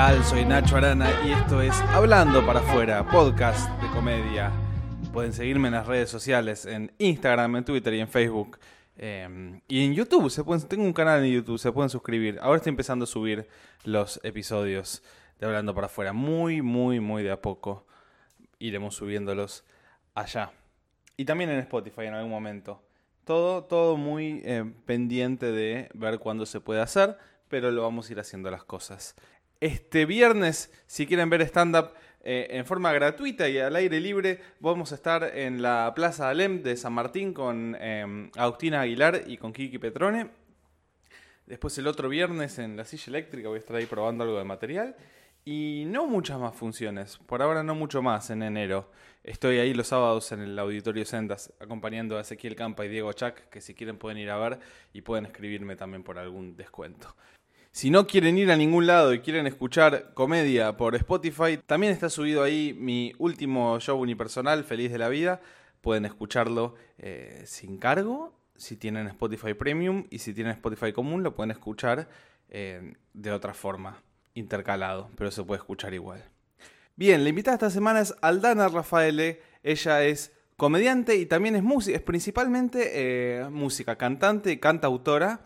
tal? Soy Nacho Arana y esto es Hablando para Afuera, podcast de comedia. Pueden seguirme en las redes sociales, en Instagram, en Twitter y en Facebook. Y en YouTube, tengo un canal en YouTube, se pueden suscribir. Ahora estoy empezando a subir los episodios de Hablando para Afuera. Muy de a poco iremos subiéndolos allá. Y también en Spotify en algún momento. Todo muy pendiente de ver cuándo se puede hacer, pero lo vamos a ir haciendo las cosas. Este viernes, si quieren ver stand-up en forma gratuita y al aire libre, vamos a estar en la Plaza Alem de San Martín con Agustina Aguilar y con Kiki Petrone. Después el otro viernes en la Silla Eléctrica voy a estar ahí probando algo de material. Y no muchas más funciones, por ahora no mucho más en enero. Estoy ahí los sábados en el Auditorio Sendas acompañando a Ezequiel Campa y Diego Chac, que si quieren pueden ir a ver y pueden escribirme también por algún descuento. Si no quieren ir a ningún lado y quieren escuchar comedia por Spotify, también está subido ahí mi último show unipersonal, Feliz de la Vida. Pueden escucharlo sin cargo, si tienen Spotify Premium, y si tienen Spotify común lo pueden escuchar de otra forma, intercalado, pero se puede escuchar igual. Bien, la invitada esta semana es Aldana Raffaele. Ella es comediante y también es música, es principalmente música, cantante y cantautora.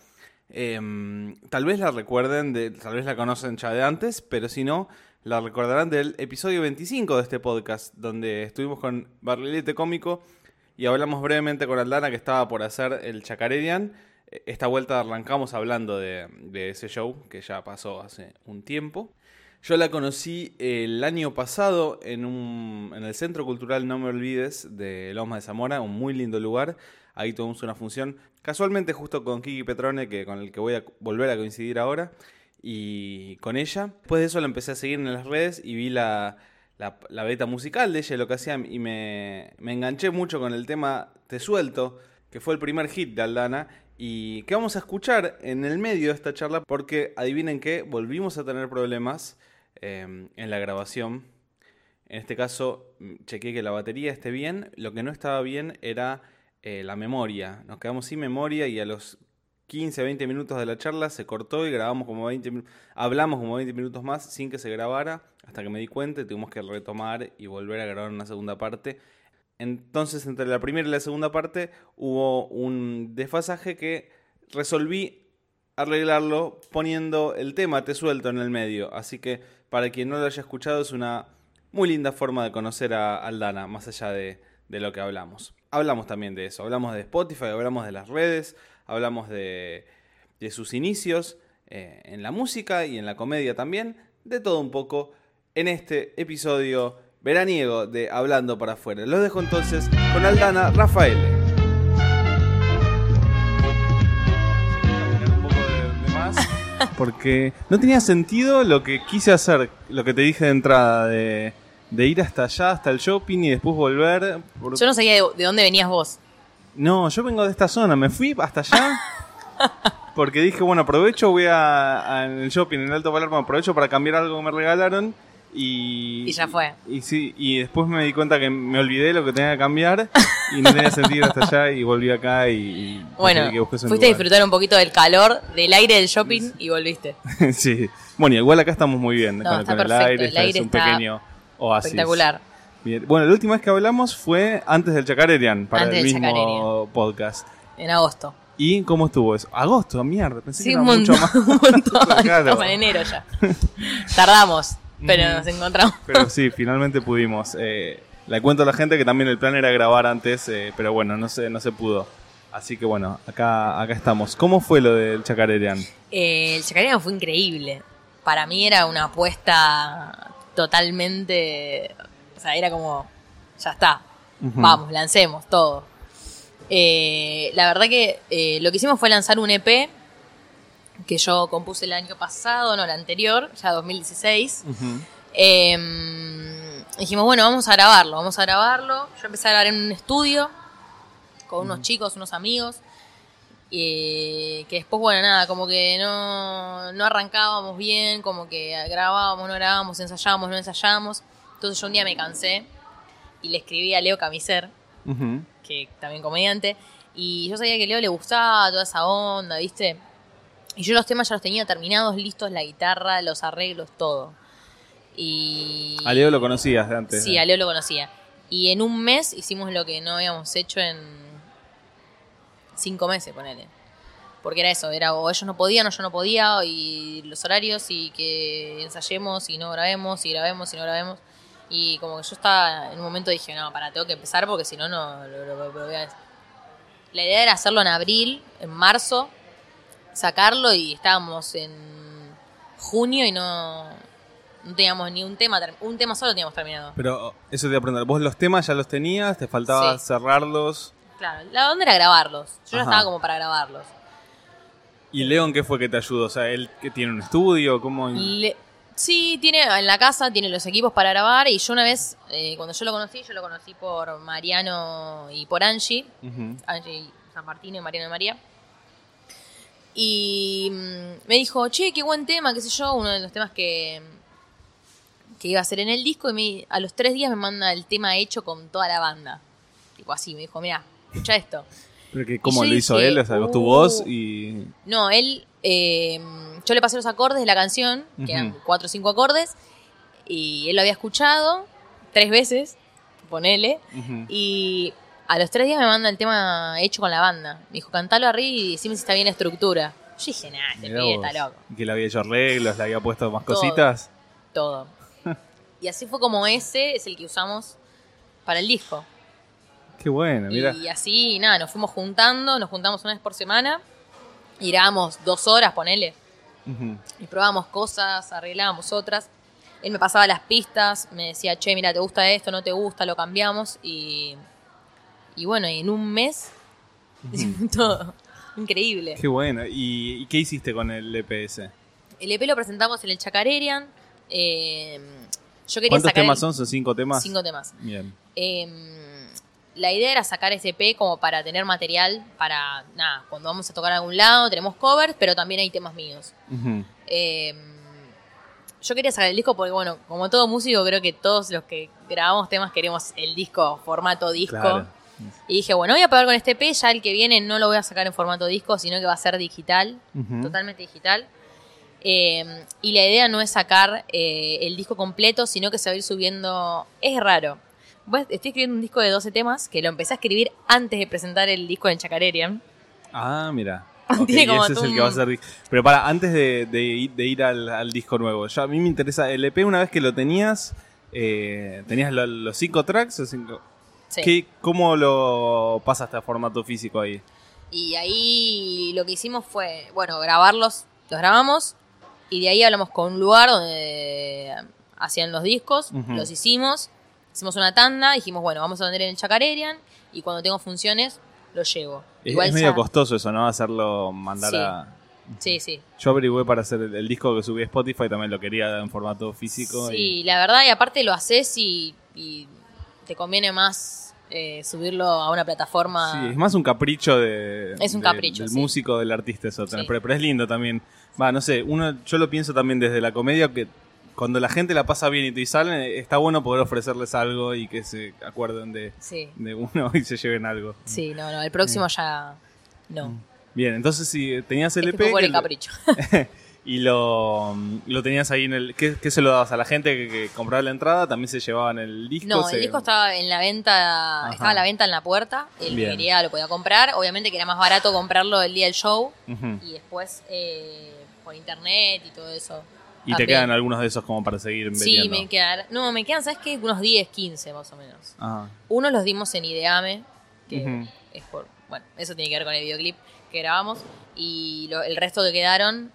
Tal vez la recuerden, tal vez la conocen ya de antes, pero si no, la recordarán del episodio 25 de este podcast, donde estuvimos con Barrilete Cómico y hablamos brevemente con Aldana, que estaba por hacer el Chacarerian. Esta vuelta arrancamos hablando de ese show, que ya pasó hace un tiempo. Yo la conocí el año pasado en el Centro Cultural No Me Olvides de Lomas de Zamora, un muy lindo lugar. Ahí tuvimos una función, casualmente justo con Kiki Petrone, con el que voy a volver a coincidir ahora, y con ella. Después de eso la empecé a seguir en las redes y vi la beta musical de ella, lo que hacía, y me enganché mucho con el tema Te Suelto, que fue el primer hit de Aldana, y que vamos a escuchar en el medio de esta charla, porque adivinen qué, volvimos a tener problemas en la grabación. En este caso, chequeé que la batería esté bien. Lo que no estaba bien era la memoria. Nos quedamos sin memoria y a los 15, 20 minutos de la charla se cortó y hablamos como 20 minutos más sin que se grabara, hasta que me di cuenta y tuvimos que retomar y volver a grabar una segunda parte. Entonces, entre la primera y la segunda parte hubo un desfasaje que resolví arreglarlo poniendo el tema Te Suelto en el medio. Así que, para quien no lo haya escuchado, es una muy linda forma de conocer a Aldana, más allá de lo que hablamos. Hablamos también de eso, hablamos de Spotify, hablamos de las redes, hablamos de sus inicios en la música y en la comedia también, de todo un poco en este episodio veraniego de Hablando para Afuera. Los dejo entonces con Aldana Raffaele. Un poco de más, porque no tenía sentido lo que quise hacer, lo que te dije de entrada, de ir hasta allá, hasta el shopping y después volver. Yo no sabía de dónde venías vos. No, yo vengo de esta zona, me fui hasta allá porque dije, bueno, aprovecho, voy en el shopping en Alto Palermo, aprovecho para cambiar algo que me regalaron. Y ya fue. Y sí, y después me di cuenta que me olvidé lo que tenía que cambiar y no tenía sentido hasta allá y volví acá y bueno, que fuiste a disfrutar un poquito del calor, del aire del shopping y volviste. Sí, bueno, igual acá estamos muy bien, no, con el aire, el aire es un pequeño oasis. Espectacular. Bien. Bueno, la última vez que hablamos fue antes del Chacarerian, para antes el mismo Chacarerian. podcast. En agosto. ¿Y cómo estuvo eso? Agosto, mierda, pensé que era mucho más. Un montón. Claro. Estamos en enero ya. Tardamos, pero nos encontramos. Pero sí, finalmente pudimos. Le cuento a la gente que también el plan era grabar antes, pero bueno, no se pudo. Así que bueno, acá estamos. ¿Cómo fue lo del Chacarerian? El Chacarerian fue increíble. Para mí era una apuesta totalmente... O sea, era como... Ya está. Vamos, lancemos todo. La verdad que lo que hicimos fue lanzar un EP que yo compuse el año pasado, no, el anterior, ya 2016. Dijimos, bueno, vamos a grabarlo. Yo empecé a grabar en un estudio con unos chicos, unos amigos, que después, bueno, nada, como que no arrancábamos bien, como que grabábamos, no grabábamos, ensayábamos, no ensayábamos. Entonces yo un día me cansé y le escribí a Leo Camiser, que también comediante, y yo sabía que a Leo le gustaba toda esa onda, ¿viste? Y yo los temas ya los tenía terminados, listos, la guitarra, los arreglos, todo. Y A Leo lo conocías de antes. Sí, a Leo lo conocía. Y en un mes hicimos lo que no habíamos hecho en 5 meses, ponele. Porque era eso, era o ellos no podían o yo no podía, y los horarios, y que ensayemos y no grabemos, y grabemos y no grabemos. Y como que yo estaba, en un momento dije, no, tengo que empezar porque si no, no lo voy a... La idea era hacerlo en abril, en marzo, sacarlo, y estábamos en junio y no teníamos ni un tema solo teníamos terminado. Pero eso te iba a preguntar, ¿vos los temas ya los tenías? ¿Te faltaba cerrarlos? Claro, la onda era grabarlos. Yo ya Ajá. estaba como para grabarlos. ¿Y León qué fue que te ayudó? O sea, ¿él que tiene un estudio? ¿Cómo? Sí, tiene en la casa, tiene los equipos para grabar, y yo una vez, cuando yo lo conocí por Mariano y por Angie. Ujú. Angie San Martino y Mariano y María. Y me dijo, che, qué buen tema, qué sé yo, uno de los temas que iba a hacer en el disco, y a los 3 días me manda el tema hecho con toda la banda. Tipo así, me dijo, mira, escucha esto. ¿Pero que cómo Y yo lo hizo dije, él? O sea, con tu voz y... No, él, yo le pasé los acordes de la canción, que eran 4 o 5 acordes, y él lo había escuchado 3 veces, ponele, y a los 3 días me manda el tema hecho con la banda. Me dijo, cantalo arriba y decime si está bien la estructura. Yo dije, nah, este Mirá pibe vos, está loco. que le había hecho arreglos, le había puesto más Todo. cositas. Todo. Y así fue como ese es el que usamos para el disco. Qué bueno, mira. Y así, nada, nos juntamos una vez por semana, y grabamos 2 horas, ponele. Y probábamos cosas, arreglábamos otras. Él me pasaba las pistas, me decía, che, mira, ¿te gusta esto? ¿No te gusta? Lo cambiamos. Y bueno, y en un mes hicimos todo. Increíble. Qué bueno. ¿Y qué hiciste con el EPS? El EP lo presentamos en el Chacarerian. Yo quería ¿Cuántos sacar temas son? ¿Son 5 temas? 5 temas. Bien. La idea era sacar ese EP como para tener material para, nada, cuando vamos a tocar a algún lado, tenemos covers, pero también hay temas míos. Yo quería sacar el disco porque, bueno, como todo músico, creo que todos los que grabamos temas queremos el disco, formato disco. Claro. Y dije, bueno, voy a probar con este EP, ya el que viene no lo voy a sacar en formato disco, sino que va a ser digital, totalmente digital. Y la idea no es sacar el disco completo, sino que se va a ir subiendo. Es raro. Estoy escribiendo un disco de 12 temas que lo empecé a escribir antes de presentar el disco en Chacarerian. Ah, mira. Tiene Okay, como ese es el que va a ser. Pero antes de ir al disco nuevo, a mí me interesa el EP. Una vez que lo tenías los 5 tracks. Sí. ¿Cómo lo pasaste a formato físico ahí? Y ahí lo que hicimos fue, bueno, grabarlos, los grabamos, y de ahí hablamos con un lugar donde hacían los discos, los hicimos una tanda, dijimos, bueno, vamos a vender en el Chacarerian, y cuando tengo funciones, lo llevo. Es medio costoso eso, ¿no? Hacerlo, mandar Sí. Sí. Yo averigüé para hacer el disco que subí a Spotify, también lo quería en formato físico. Sí, la verdad, y aparte lo haces y te conviene más subirlo a una plataforma. Sí, es más un capricho del músico, del artista eso. Sí. Pero es lindo también. No sé, yo lo pienso también desde la comedia, que cuando la gente la pasa bien y te salen, está bueno poder ofrecerles algo y que se acuerden de uno y se lleven algo. Sí, no, el próximo ya no. Bien, entonces si tenías el EP... Fue por el capricho. Y lo tenías ahí en el... ¿Qué se lo dabas a la gente que compraba la entrada? ¿También se llevaban el disco? No, el disco estaba en la venta. Ajá. Estaba a la venta en la puerta. El que quería lo podía comprar. Obviamente que era más barato comprarlo el día del show. Y después por internet y todo eso. ¿Y te quedan algunos de esos como para seguir vendiendo? Sí, me quedan, ¿sabes qué? Unos 10, 15 más o menos. Ajá. Unos los dimos en Ideame, que es por... Bueno, eso tiene que ver con el videoclip que grabamos. Y el resto que quedaron...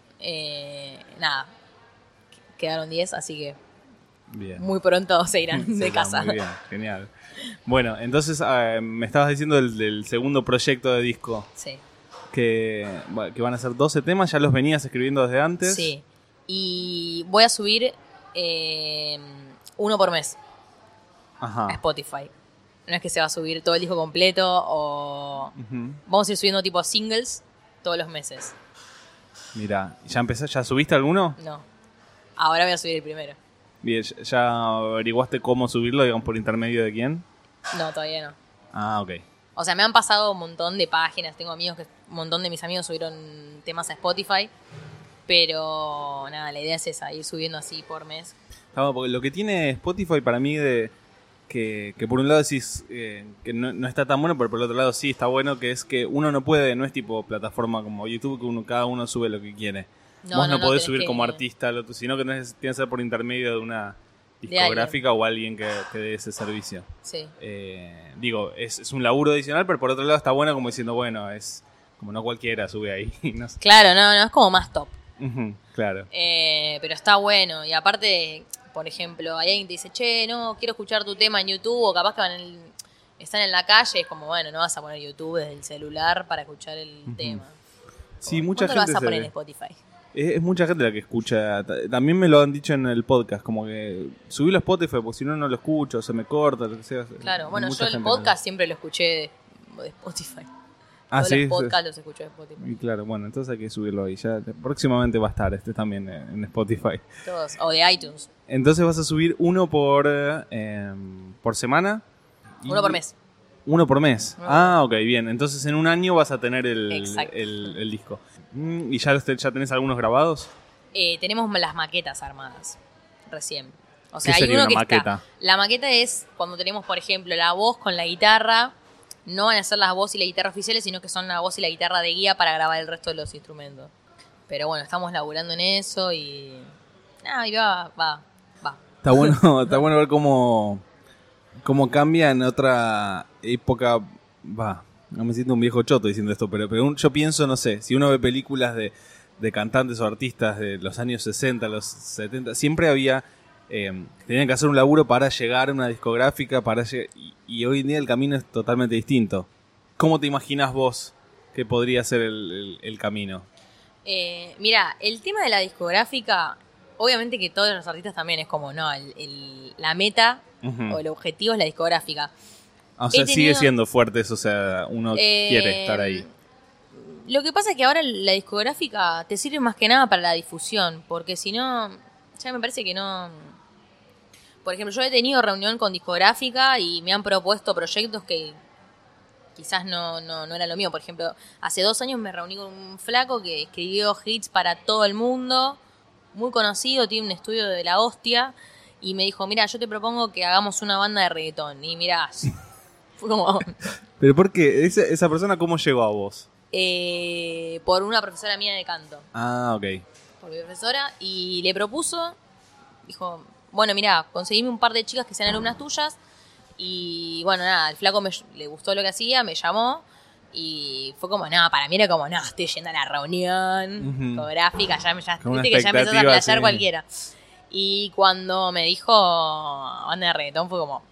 quedaron 10, así que bien. Muy pronto se irán de casa. Muy bien, genial. Bueno, entonces me estabas diciendo del segundo proyecto de disco. Sí. Que van a ser 12 temas, ¿ya los venías escribiendo desde antes? Sí, y voy a subir uno por mes a Spotify. No es que se va a subir todo el disco completo o... Vamos a ir subiendo tipo singles todos los meses. Mira, ¿ya subiste alguno? No, ahora voy a subir el primero. Bien, ¿ya averiguaste cómo subirlo, digamos, por intermedio de quién? No, todavía no. Ah, ok. O sea, me han pasado un montón de páginas, tengo amigos un montón de mis amigos subieron temas a Spotify, pero nada, la idea es esa, ir subiendo así por mes. Porque lo que tiene Spotify para mí que por un lado decís que no está tan bueno, pero por el otro lado sí está bueno, que es que uno no puede, no es tipo plataforma como YouTube, que cada uno sube lo que quiere. Vos no podés subir como artista, sino que tiene que ser por intermedio de una discográfica o alguien que dé ese servicio. Sí. Digo, es un laburo adicional, pero por otro lado está bueno como diciendo, bueno, es como no cualquiera sube ahí. No sé. Claro, no, es como más top. Claro. Pero está bueno. Y aparte, por ejemplo, hay alguien que te dice, che, no, quiero escuchar tu tema en YouTube, o capaz que están en la calle, es como, bueno, no vas a poner YouTube desde el celular para escuchar el tema. Sí, mucha gente lo vas a poner en Spotify? Es mucha gente la que escucha. También me lo han dicho en el podcast, como que subílo a Spotify, porque si no lo escucho, se me corta, lo que sea. Claro, bueno, yo el podcast siempre lo escuché de Spotify. Todos sí, los podcasts los escucho de Spotify. Y claro, bueno, entonces hay que subirlo ahí. Ya próximamente va a estar también en Spotify. Todos, o de iTunes. Entonces vas a subir uno por semana. Uno por mes. Uno por mes. Ok, bien. Entonces en un año vas a tener el disco. ¿Y ya tenés algunos grabados? Tenemos las maquetas armadas recién. O sea, ¿Qué sería hay uno una maqueta? La maqueta es cuando tenemos, por ejemplo, la voz con la guitarra. No van a ser las voz y la guitarra oficiales, sino que son la voz y la guitarra de guía para grabar el resto de los instrumentos. Pero bueno, estamos laburando en eso y... y va. Está bueno ver cómo cambia en otra época. No me siento un viejo choto diciendo esto, pero yo pienso, no sé, si uno ve películas de cantantes o artistas de los años 60, los 70, siempre había... tenían que hacer un laburo para llegar a una discográfica, y hoy en día el camino es totalmente distinto. ¿Cómo te imaginas vos que podría ser el camino? Mira, el tema de la discográfica, obviamente que todos los artistas también es como, no, la meta o el objetivo es la discográfica. O sea, sigue siendo fuerte eso, o sea, uno quiere estar ahí. Lo que pasa es que ahora la discográfica te sirve más que nada para la difusión, porque si no, ya me parece que no... Por ejemplo, yo he tenido reunión con discográfica y me han propuesto proyectos que quizás no era lo mío. Por ejemplo, hace 2 años me reuní con un flaco que escribió hits para todo el mundo, muy conocido, tiene un estudio de la hostia, y me dijo, mira, yo te propongo que hagamos una banda de reggaetón. Y mirá, fue como... ¿Pero por qué? ¿Esa persona cómo llegó a vos? Por una profesora mía de canto. Ok. Por mi profesora, y le propuso, dijo... Bueno, mira, conseguime un par de chicas que sean alumnas tuyas. Y bueno, nada, el flaco le gustó lo que hacía, me llamó. Y fue como, para mí era como, estoy yendo a la reunión discográfica, viste que ya empezó a playar cualquiera. Y cuando me dijo banda de reggaetón fue como,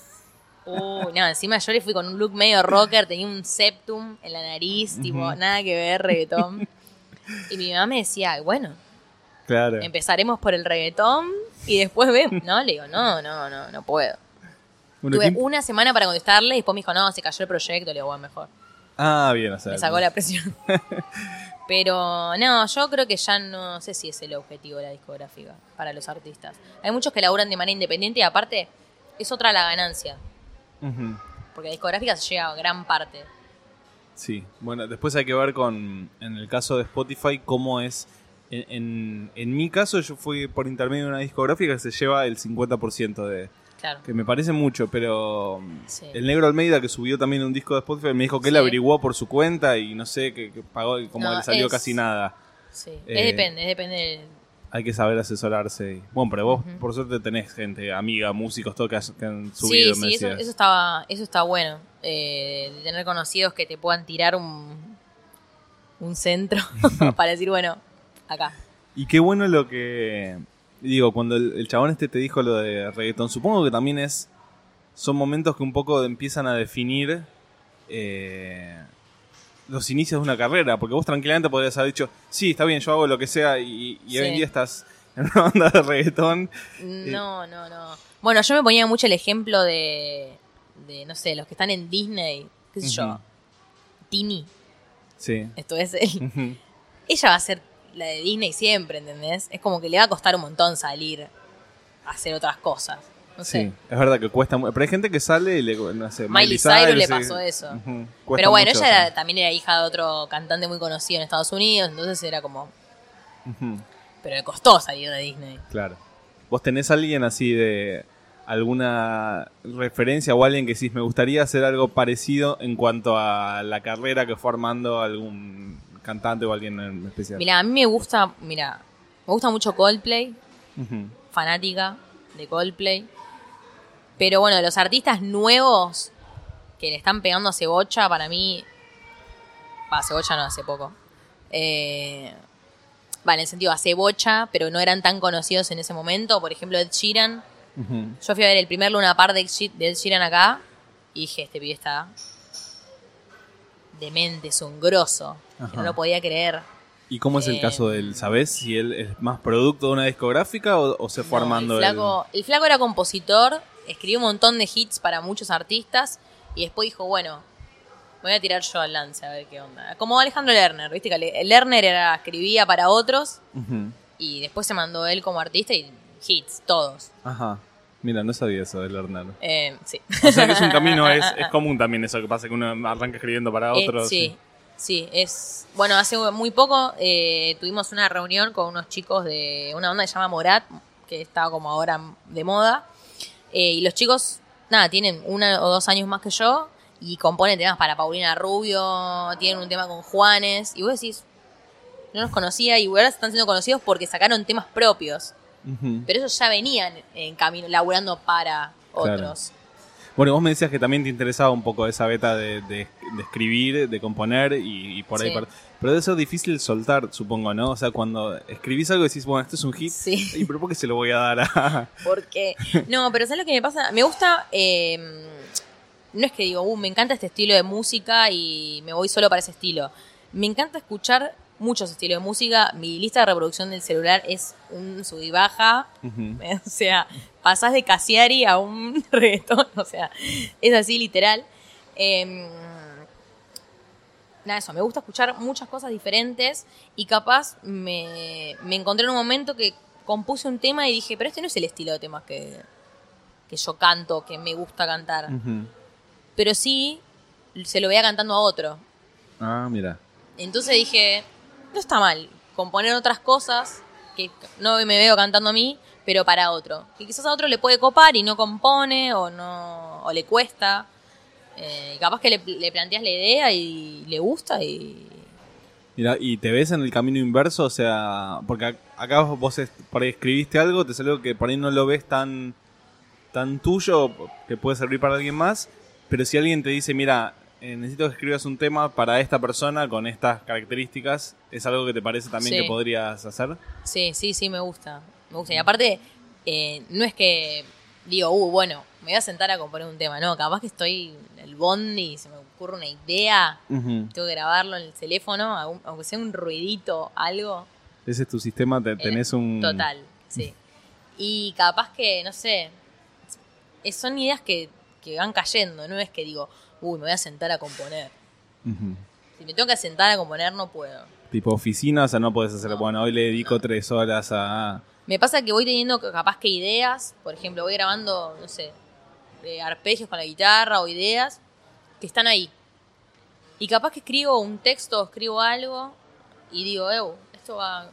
encima yo le fui con un look medio rocker, tenía un septum en la nariz, tipo, nada que ver, reggaetón. Y mi mamá me decía, bueno, claro, empezaremos por el reggaetón y después vemos. No, le digo, no puedo. Bueno, tuve una semana para contestarle y después me dijo, no, se cayó el proyecto. Le digo, bueno, mejor. Bien, o sea. Me sacó la presión. Pero no, yo creo que ya no sé si es el objetivo de la discográfica para los artistas. Hay muchos que laburan de manera independiente y aparte es otra la ganancia. Porque la discográfica se llega a gran parte. Sí, bueno, después hay que ver en el caso de Spotify, cómo es. En mi caso, yo fui por intermedio de una discográfica que se lleva el 50% de... Claro. Que me parece mucho, pero sí. El Negro Almeida, que subió también un disco de Spotify, me dijo que él averiguó por su cuenta y no sé, que pagó, como le salió casi nada. Sí, depende. Hay que saber asesorarse. Bueno, pero vos, por suerte, tenés gente, amiga, músicos, todo que han subido. Sí, eso está bueno. De tener conocidos que te puedan tirar un centro para decir, bueno... acá. Y qué bueno lo que... Digo, cuando el chabón te dijo lo de reggaetón, supongo que también son momentos que un poco empiezan a definir los inicios de una carrera, porque vos tranquilamente podrías haber dicho, sí, está bien, yo hago lo que sea, y hoy en día estás en una banda de reggaetón. No. Bueno, yo me ponía mucho el ejemplo de no sé, los que están en Disney, qué sé yo, Tini. Sí. Esto es él. Ella va a ser la de Disney siempre, ¿entendés? Es como que le va a costar un montón salir a hacer otras cosas. No sé. Sí, es verdad que cuesta mucho. Pero hay gente que sale y no sé, Miley Cyrus le pasó eso. Pero bueno, ella también era hija de otro cantante muy conocido en Estados Unidos, entonces era como... Pero le costó salir de Disney. Claro. ¿Vos tenés a alguien así de alguna referencia o alguien que decís, me gustaría hacer algo parecido en cuanto a la carrera que fue armando algún cantante o alguien en especial? Mira, a mí me gusta mucho Coldplay, Uh-huh. fanática de Coldplay. Pero bueno, los artistas nuevos que le están pegando a Cebocha, para mí... Cebocha no, hace poco. En el sentido, a Cebocha, pero no eran tan conocidos en ese momento. Por ejemplo, Ed Sheeran. Uh-huh. Yo fui a ver el primer Luna Park de Ed Sheeran acá y dije, este pibe está demente, es un grosso. Que no lo podía creer. ¿Y cómo es el caso de él? ¿Sabés si él es más producto de una discográfica o se fue armando el flaco era compositor, escribió un montón de hits para muchos artistas y después dijo, bueno, voy a tirar yo al lance a ver qué onda. Como Alejandro Lerner, ¿viste? Que Lerner escribía para otros Uh-huh. y después se mandó él como artista y hits, todos. Ajá. Mira, no sabía eso de Lerner. Sí. O sea que es un camino, es común también eso que pasa, que uno arranca escribiendo para otros. Sí, es... Bueno, hace muy poco tuvimos una reunión con unos chicos de una banda que se llama Morat, que está como ahora de moda. Y los chicos, tienen 1 o 2 años más que yo y componen temas para Paulina Rubio, tienen un tema con Juanes. Y vos decís, no los conocía y ahora están siendo conocidos porque sacaron temas propios. Uh-huh. Pero ellos ya venían en camino, laburando para otros. Claro. Bueno, vos me decías que también te interesaba un poco esa beta de escribir, de componer y por ahí. Sí. Pero debe ser difícil soltar, supongo, ¿no? O sea, cuando escribís algo decís, bueno, esto es un hit, Sí. ¿y pero por qué se lo voy a dar a...? Porque, no, pero ¿sabes lo que me pasa? Me gusta, no es que digo, me encanta este estilo de música y me voy solo para ese estilo. Me encanta escuchar muchos estilos de música. Mi lista de reproducción del celular es un sub y baja. Uh-huh. O sea, pasás de Cassiari a un reggaetón. O sea, es así literal. Eso, me gusta escuchar muchas cosas diferentes y capaz me encontré en un momento que compuse un tema y dije, pero este no es el estilo de temas que yo canto, que me gusta cantar. Uh-huh. Pero sí se lo veía cantando a otro. Ah, mira. Entonces dije, no está mal componer otras cosas que no me veo cantando a mí, pero para otro. Que quizás a otro le puede copar y no compone o le cuesta. Y capaz que le planteas la idea y le gusta y... Mira, ¿y te ves en el camino inverso? O sea, porque acá vos por ahí escribiste algo, te salió que por ahí no lo ves tan tuyo, que puede servir para alguien más, pero si alguien te dice, mira, necesito que escribas un tema para esta persona con estas características, ¿es algo que te parece también Sí. que podrías hacer? Sí, me gusta. Y aparte, no es que digo, bueno, me voy a sentar a componer un tema. No, capaz que estoy en el bondi y se me ocurre una idea, Uh-huh. tengo que grabarlo en el teléfono, aunque sea un ruidito, algo. Ese es tu sistema, tenés un... Total, sí. Y capaz que, no sé, son ideas que van cayendo, no es que digo, me voy a sentar a componer. Uh-huh. Si me tengo que sentar a componer, no puedo. Tipo oficina, o sea, no podés hacer, bueno, hoy le dedico 3 horas a... Me pasa que voy teniendo capaz que ideas, por ejemplo, voy grabando, no sé, arpegios con la guitarra o ideas que están ahí. Y capaz que escribo un texto, escribo algo y digo, esto va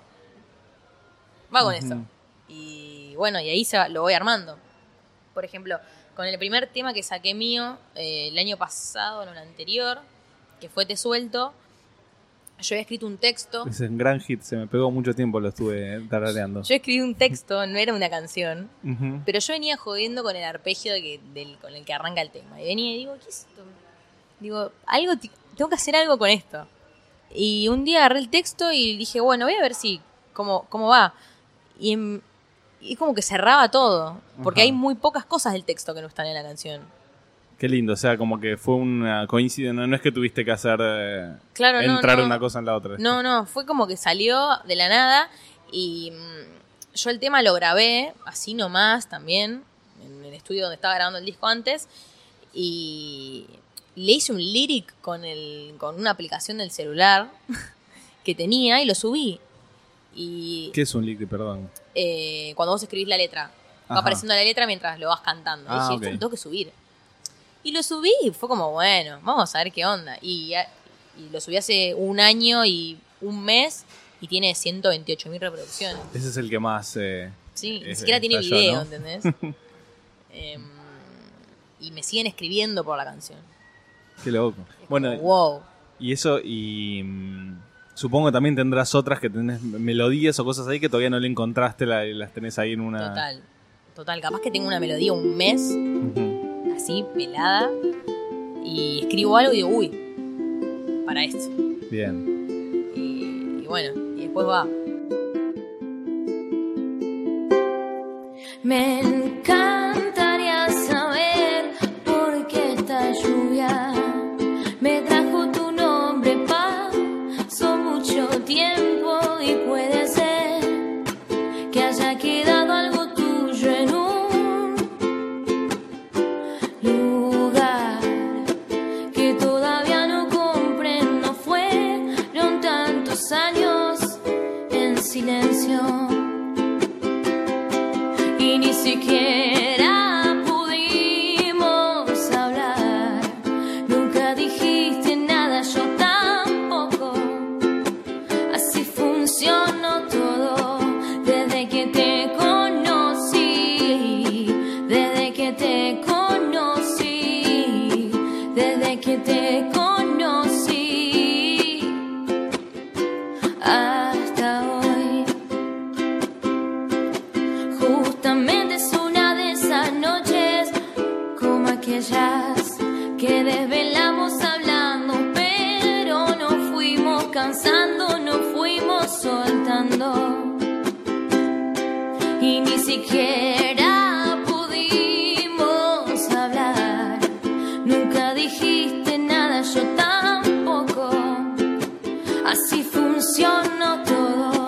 con esto. Y bueno, y ahí lo voy armando. Por ejemplo, con el primer tema que saqué mío el año pasado, no el anterior, que fue Te Suelto, yo había escrito un texto. Es un gran hit, se me pegó mucho tiempo, lo estuve tarareando. Yo escribí un texto, no era una canción, Uh-huh. pero yo venía jodiendo con el arpegio con el que arranca el tema. Y venía y digo, ¿qué es esto? Digo, tengo que hacer algo con esto. Y un día agarré el texto y dije, bueno, voy a ver cómo va. Y como que cerraba todo, porque Ajá. hay muy pocas cosas del texto que no están en la canción. Qué lindo, o sea, como que fue una coincidencia, no es que tuviste que hacer Claro, entrar no. una cosa en la otra. No, fue como que salió de la nada y yo el tema lo grabé así nomás también, en el estudio donde estaba grabando el disco antes, y le hice un lyric con una aplicación del celular que tenía y lo subí. Y ¿Qué es un lick, perdón? cuando vos escribís la letra, va Ajá. apareciendo la letra mientras lo vas cantando. Ah, Y dije, ok. esto lo tengo que subir. Y lo subí y fue como, bueno, vamos a ver qué onda. Y lo subí hace 1 año y 1 mes y tiene 128.000 reproducciones. Ese es el que más Sí, ni siquiera tiene estalló, video, ¿no? ¿entendés? Y me siguen escribiendo por la canción. Qué loco. Bueno, Wow. y eso, supongo que también tendrás otras que tenés melodías o cosas ahí que todavía no le encontraste, las tenés ahí en una... Total. Capaz que tengo una melodía un mes, Ujú. así, pelada, y escribo algo y digo, uy, para esto. Bien. Y bueno, y después va. Me encantaría saber por qué esta lluvia me trajo tu nombre. Pasó mucho tiempo y puede ser que haya quedado algo tuyo en un lugar que todavía no comprendo. Fueron tantos años en silencio y ni siquiera pudimos hablar. Nunca dijiste nada, yo tampoco. Así funcionó todo desde que te conocí. Desde que te conocí. Desde que te conocí hasta hoy. Justamente es una de esas noches como aquellas que desvelamos hablando, pero nos fuimos cansando, nos fuimos soltando y ni siquiera pudimos hablar. Nunca dijiste nada, yo tampoco. Así funcionó todo.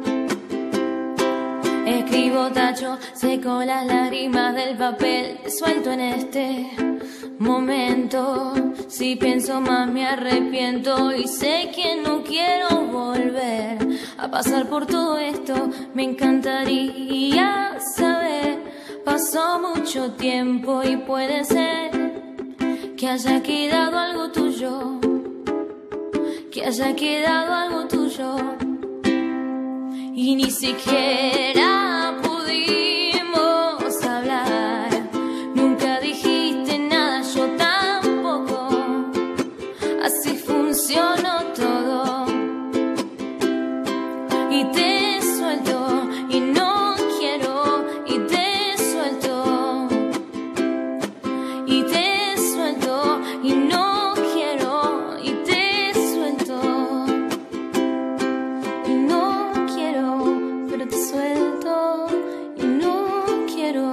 Escribo tacho, seco las lágrimas del papel, te suelto en este momento. Si pienso más me arrepiento y sé que no quiero volver a pasar por todo esto. Me encantaría saber, pasó mucho tiempo y puede ser que haya quedado algo tuyo, que haya quedado algo tuyo. Y ni siquiera pudimos hablar. Nunca dijiste nada, yo tampoco. Así funcionó todo. Y te suelto y no quiero. Y te suelto. Y te suelto y no quiero. Y te suelto. Y no quiero, pero te suelto y no quiero.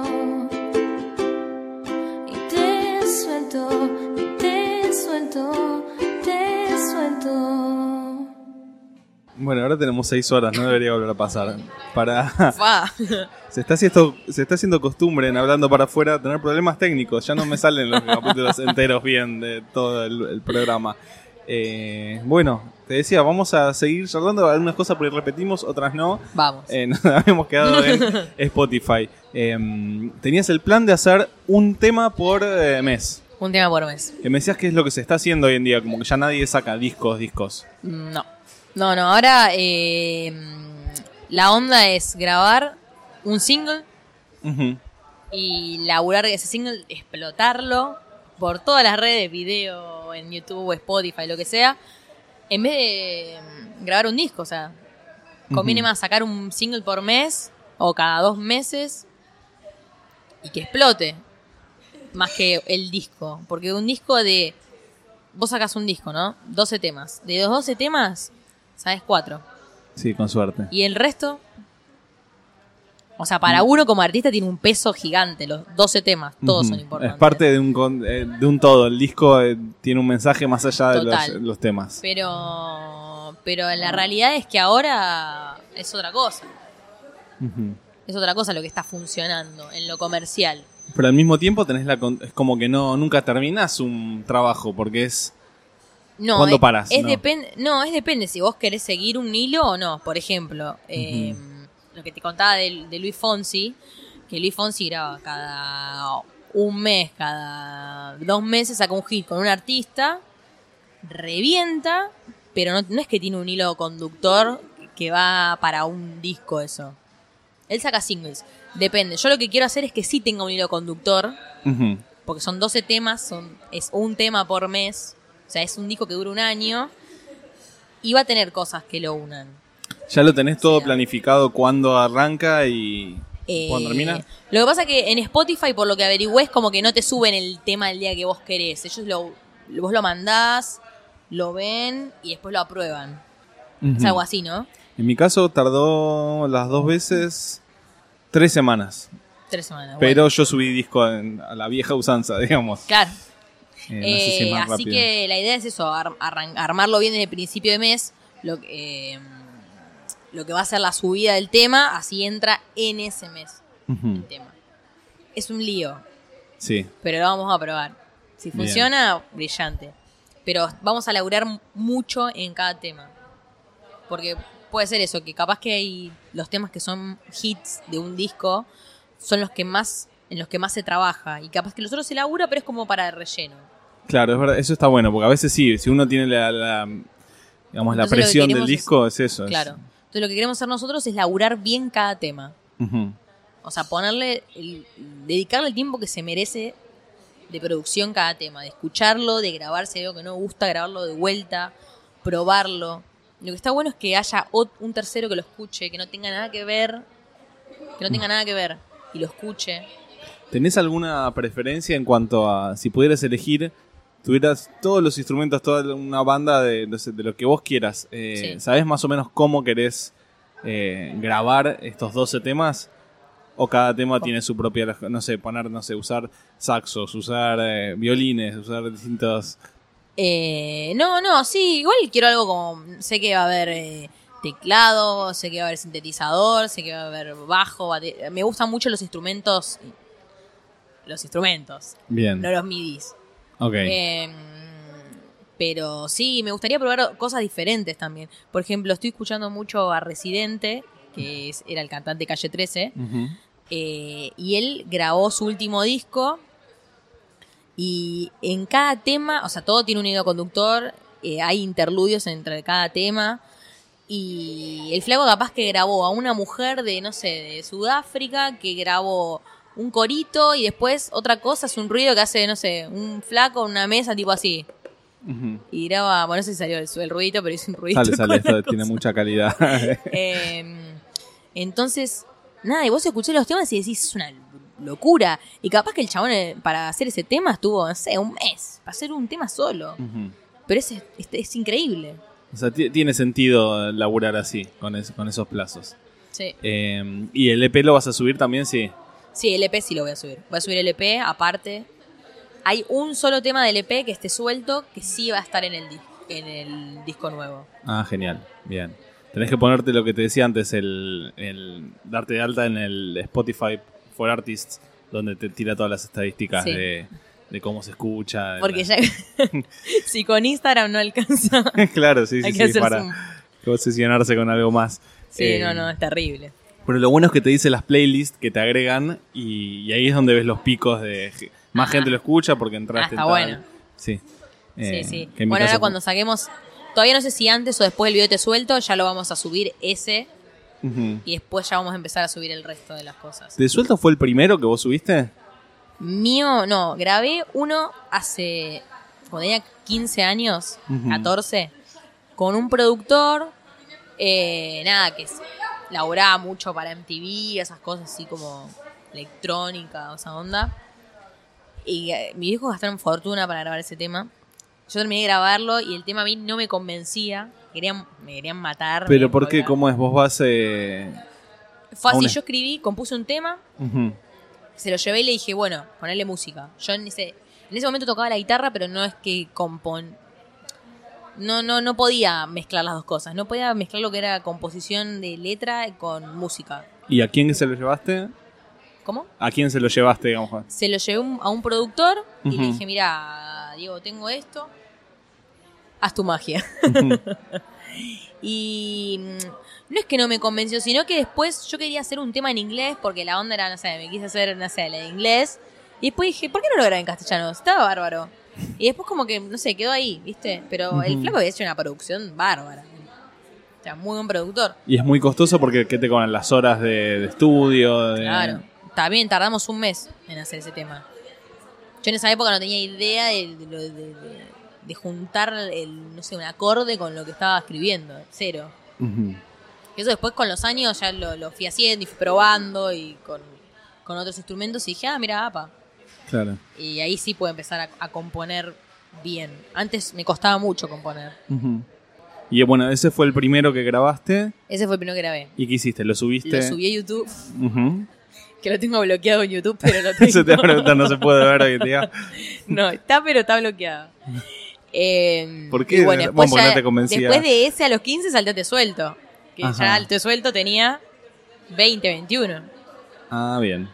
Y te suelto, y te suelto, te suelto. Bueno, ahora tenemos 6 horas, no debería volver a pasar. Fa. Se está haciendo costumbre en Hablando para Afuera tener problemas técnicos. Ya no me salen los capítulos enteros bien de todo el programa. Bueno, te decía, vamos a seguir charlando de algunas cosas porque repetimos, otras no. Vamos. Nos habíamos quedado en Spotify. Tenías el plan de hacer un tema por mes. Un tema por mes. Que me decías que es lo que se está haciendo hoy en día, como que ya nadie saca discos. No. Ahora la onda es grabar un single Ujú. y laburar ese single, explotarlo por todas las redes, video, en YouTube, Spotify, lo que sea, en vez de grabar un disco. O sea, conviene más sacar un single por mes o cada 2 meses y que explote, más que el disco. Porque un disco vos sacás un disco, ¿no? 12 temas. De los 12 temas, ¿sabes? 4. Sí, con suerte. Y el resto, o sea, para uno como artista tiene un peso gigante. Los 12 temas, todos son importantes. Es parte de un todo. El disco tiene un mensaje más allá de los temas. Pero la realidad es que ahora es otra cosa. Ujú. Es otra cosa lo que está funcionando en lo comercial. Pero al mismo tiempo es como que nunca terminás un trabajo, porque es... No, ¿Cuándo parás? No, depende si vos querés seguir un hilo o no. Por ejemplo, lo que te contaba de Luis Fonsi, que Luis Fonsi graba cada un mes, cada 2 meses saca un hit con un artista, revienta, pero no es que tiene un hilo conductor que va para un disco eso. Él saca singles. Depende. Yo lo que quiero hacer es que sí tenga un hilo conductor. Ujú. Porque son 12 temas, es un tema por mes. O sea, es un disco que dura un año. Y va a tener cosas que lo unan. ¿Ya lo tenés todo Sí. planificado cuándo arranca y cuándo termina? Lo que pasa es que en Spotify, por lo que averigüé, es como que no te suben el tema el día que vos querés. Vos lo mandás, lo ven y después lo aprueban. Es algo así, ¿no? En mi caso tardó las 2 veces 3 semanas. 3 semanas. Pero bueno. yo subí disco a la vieja usanza, digamos. Claro. No sé si es más Así rápido. que la idea es eso, armarlo bien desde el principio de mes, lo que va a ser la subida del tema, así entra en ese mes Ujú. el tema. Es un lío, Sí. pero lo vamos a probar. Si Bien. funciona, brillante. Pero vamos a laburar mucho en cada tema. Porque puede ser eso, que capaz que hay los temas que son hits de un disco, son los que más en los que más se trabaja. Y capaz que los otros se labura, pero es como para el relleno. Claro, es verdad, eso está bueno, porque a veces sí, si uno tiene digamos, la Entonces, lo que presión del queremos disco, es eso. Claro. Entonces lo que queremos hacer nosotros es laburar bien cada tema. Ujú. O sea, dedicarle el tiempo que se merece de producción cada tema, de escucharlo, de grabarse algo que no gusta, grabarlo de vuelta, probarlo. Lo que está bueno es que haya un tercero que lo escuche, que no tenga nada que ver, y lo escuche. ¿Tenés alguna preferencia en cuanto a si pudieras elegir, tuvieras todos los instrumentos, toda una banda de lo que vos quieras? Sí. ¿Sabés más o menos cómo querés grabar estos 12 temas? ¿O cada tema tiene su propia, no sé, usar saxos, usar violines, usar distintos... Sí, igual quiero algo como, sé que va a haber teclado, sé que va a haber sintetizador, sé que va a haber bajo, me gustan mucho los instrumentos, Bien, no los midis. ok. Pero sí, me gustaría probar cosas diferentes también. Por ejemplo, estoy escuchando mucho a Residente, que era el cantante de Calle 13, Ujú. y él grabó su último disco y en cada tema, o sea, todo tiene un hilo conductor, hay interludios entre cada tema y el flaco capaz que grabó a una mujer de, no sé, de Sudáfrica, que grabó un corito y después otra cosa, es un ruido que hace, no sé, un flaco en una mesa tipo así. Ujú. Y graba, bueno, no sé si salió el ruidito, pero hice un ruidito. Sale, con la esto tiene cosa. mucha calidad. Entonces, nada, y vos escuchás los temas y decís, es una locura. Y capaz que el chabón para hacer ese tema estuvo, no sé, un mes, para hacer un tema solo. Ujú. Pero es increíble. O sea, tiene sentido laburar así, con esos plazos. Sí. ¿Y el EP lo vas a subir también? Sí. Sí, el EP sí lo voy a subir. Voy a subir el EP aparte. Hay un solo tema del EP que esté suelto que sí va a estar en el disco nuevo. Ah, genial. Bien. Tenés que ponerte lo que te decía antes, el darte de alta en el Spotify for Artists, donde te tira todas las estadísticas Sí. de cómo se escucha. Porque ya si con Instagram no alcanza, Claro, sí, hay sí, que sí, hacer para zoom. obsesionarse con algo más. Sí, no, es terrible. Pero lo bueno es que te dice las playlists que te agregan y ahí es donde ves los picos de... Más gente lo escucha porque entraste está en tal. bueno. Sí. Sí. que en mi Bueno, ahora caso- cuando saquemos, todavía no sé si antes o después del video te suelto, ya lo vamos a subir ese Ujú. y después ya vamos a empezar a subir el resto de las cosas. ¿De Suelto fue el primero que vos subiste? Mío, no, grabé uno hace, cuando tenía 15 años, Ujú. 14, con un productor, nada, que laburaba mucho para MTV, esas cosas así como electrónica, esa onda. Y mis hijos gastaron fortuna para grabar ese tema. Yo terminé de grabarlo y el tema a mí no me convencía. Me querían matar. Pero me ¿por qué? colgaron. ¿Cómo es? Vos vas... Fue a así, una- yo escribí, compuse un tema, Ujú. se lo llevé y le dije, bueno, ponerle música. Yo en ese momento tocaba la guitarra, pero no es que no podía mezclar las dos cosas. No podía mezclar lo que era composición de letra con música. ¿Y a quién se lo llevaste? ¿Cómo? ¿A quién se lo llevaste, digamos? Se lo llevé a un productor y Ujú. le dije, mira, Diego, tengo esto, haz tu magia. Ujú. Y no es que no me convenció, sino que después yo quería hacer un tema en inglés porque la onda era, no sé, me quise hacer, no sé, la de inglés. Y después dije, ¿por qué no lo grabé en castellano? Estaba bárbaro. Y después como que, no sé, quedó ahí, ¿viste? Pero el Ujú. flaco había hecho una producción bárbara. O sea, muy buen productor. Y es muy costoso porque ¿qué te cobran? Las horas de estudio. Claro. También tardamos un mes en hacer ese tema. Yo en esa época no tenía idea de juntar no sé, un acorde con lo que estaba escribiendo. Cero. Uh-huh. Eso después con los años ya lo fui haciendo y fui probando y con otros instrumentos y dije, mira, apa. Claro. Y ahí sí puedo empezar a componer bien. Antes me costaba mucho componer. Uh-huh. Y bueno, ese fue el primero que grabaste. Ese fue el primero que grabé. ¿Y qué hiciste? ¿Lo subiste? Lo subí a YouTube, Uh-huh. que lo tengo bloqueado en YouTube, pero lo tengo. Se te va a preguntar, no se puede ver hoy en día. No, pero está bloqueado. ¿Por qué? Y bueno, después, Porque no te convencía. después de ese a los 15 salté a Te Suelto. Que Ajá. ya el Te Suelto tenía 20, 21. Ah, bien.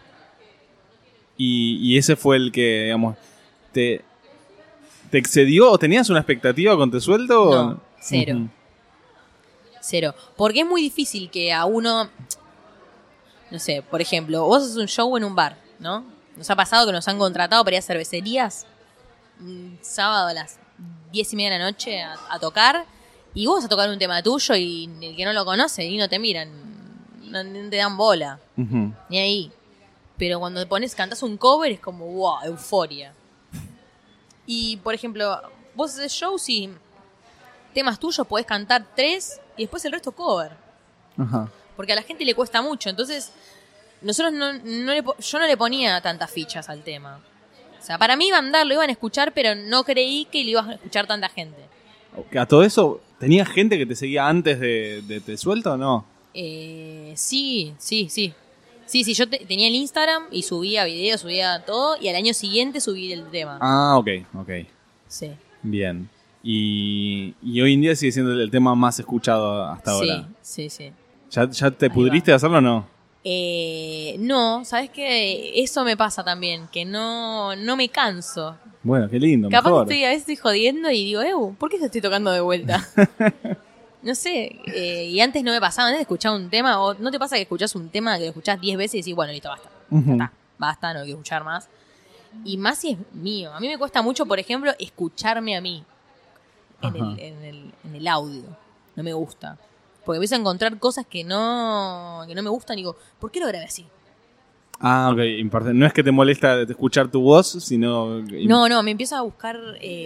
Y ese fue el que, digamos, ¿te excedió o tenías una expectativa con Te Suelto? No, cero. Uh-huh. Cero. Porque es muy difícil que a uno, no sé, por ejemplo, vos haces un show en un bar, ¿no? Nos ha pasado que nos han contratado para ir a cervecerías un sábado a las 10:30 de la noche a tocar, y vos vas a tocar un tema tuyo y el que no lo conoce y no te miran, no te dan bola, Uh-huh. ni ahí. Pero cuando cantás un cover es como, wow, euforia. Y, por ejemplo, vos haces shows y temas tuyos podés cantar 3 y después el resto cover. Ajá. Porque a la gente le cuesta mucho. Entonces, nosotros yo no le ponía tantas fichas al tema. O sea, para mí lo iban a escuchar, pero no creí que lo iba a escuchar tanta gente. ¿A todo eso tenías gente que te seguía antes de Te Suelto o no? Sí. Sí, yo tenía el Instagram y subía videos, subía todo, y al año siguiente subí el tema. Ah, ok. Sí. Bien. Y hoy en día sigue siendo el tema más escuchado hasta ahora. Sí. ¿Ya te pudriste de hacerlo o no? No, ¿sabes qué? Eso me pasa también, que no me canso. Bueno, qué lindo, Capaz mejor. que a veces estoy jodiendo y digo, ¿por qué te estoy tocando de vuelta? No sé, y antes no me pasaba, antes escuchaba un tema, o ¿no te pasa que escuchás un tema que lo escuchás 10 veces y decís, bueno, listo, basta, Uh-huh. ya está, basta, no hay que escuchar más? Y más si es mío. A mí me cuesta mucho, por ejemplo, escucharme a mí en el audio. No me gusta. Porque empiezo a encontrar cosas que no me gustan y digo, ¿por qué lo grabé así? Ah, ok. No es que te molesta escuchar tu voz, sino... No, me empiezo a buscar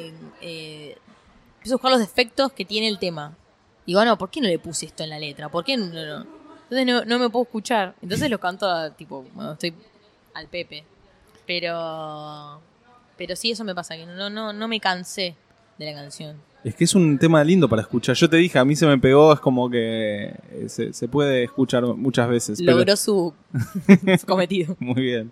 los defectos que tiene el tema. Digo, no, ¿por qué no le puse esto en la letra? ¿Por qué no? Entonces no me puedo escuchar. Entonces lo canto tipo, bueno, estoy al pepe. Pero sí, eso me pasa, que no me cansé de la canción. Es que es un tema lindo para escuchar. Yo te dije, a mí se me pegó, es como que se puede escuchar muchas veces. Logró su cometido. Muy bien.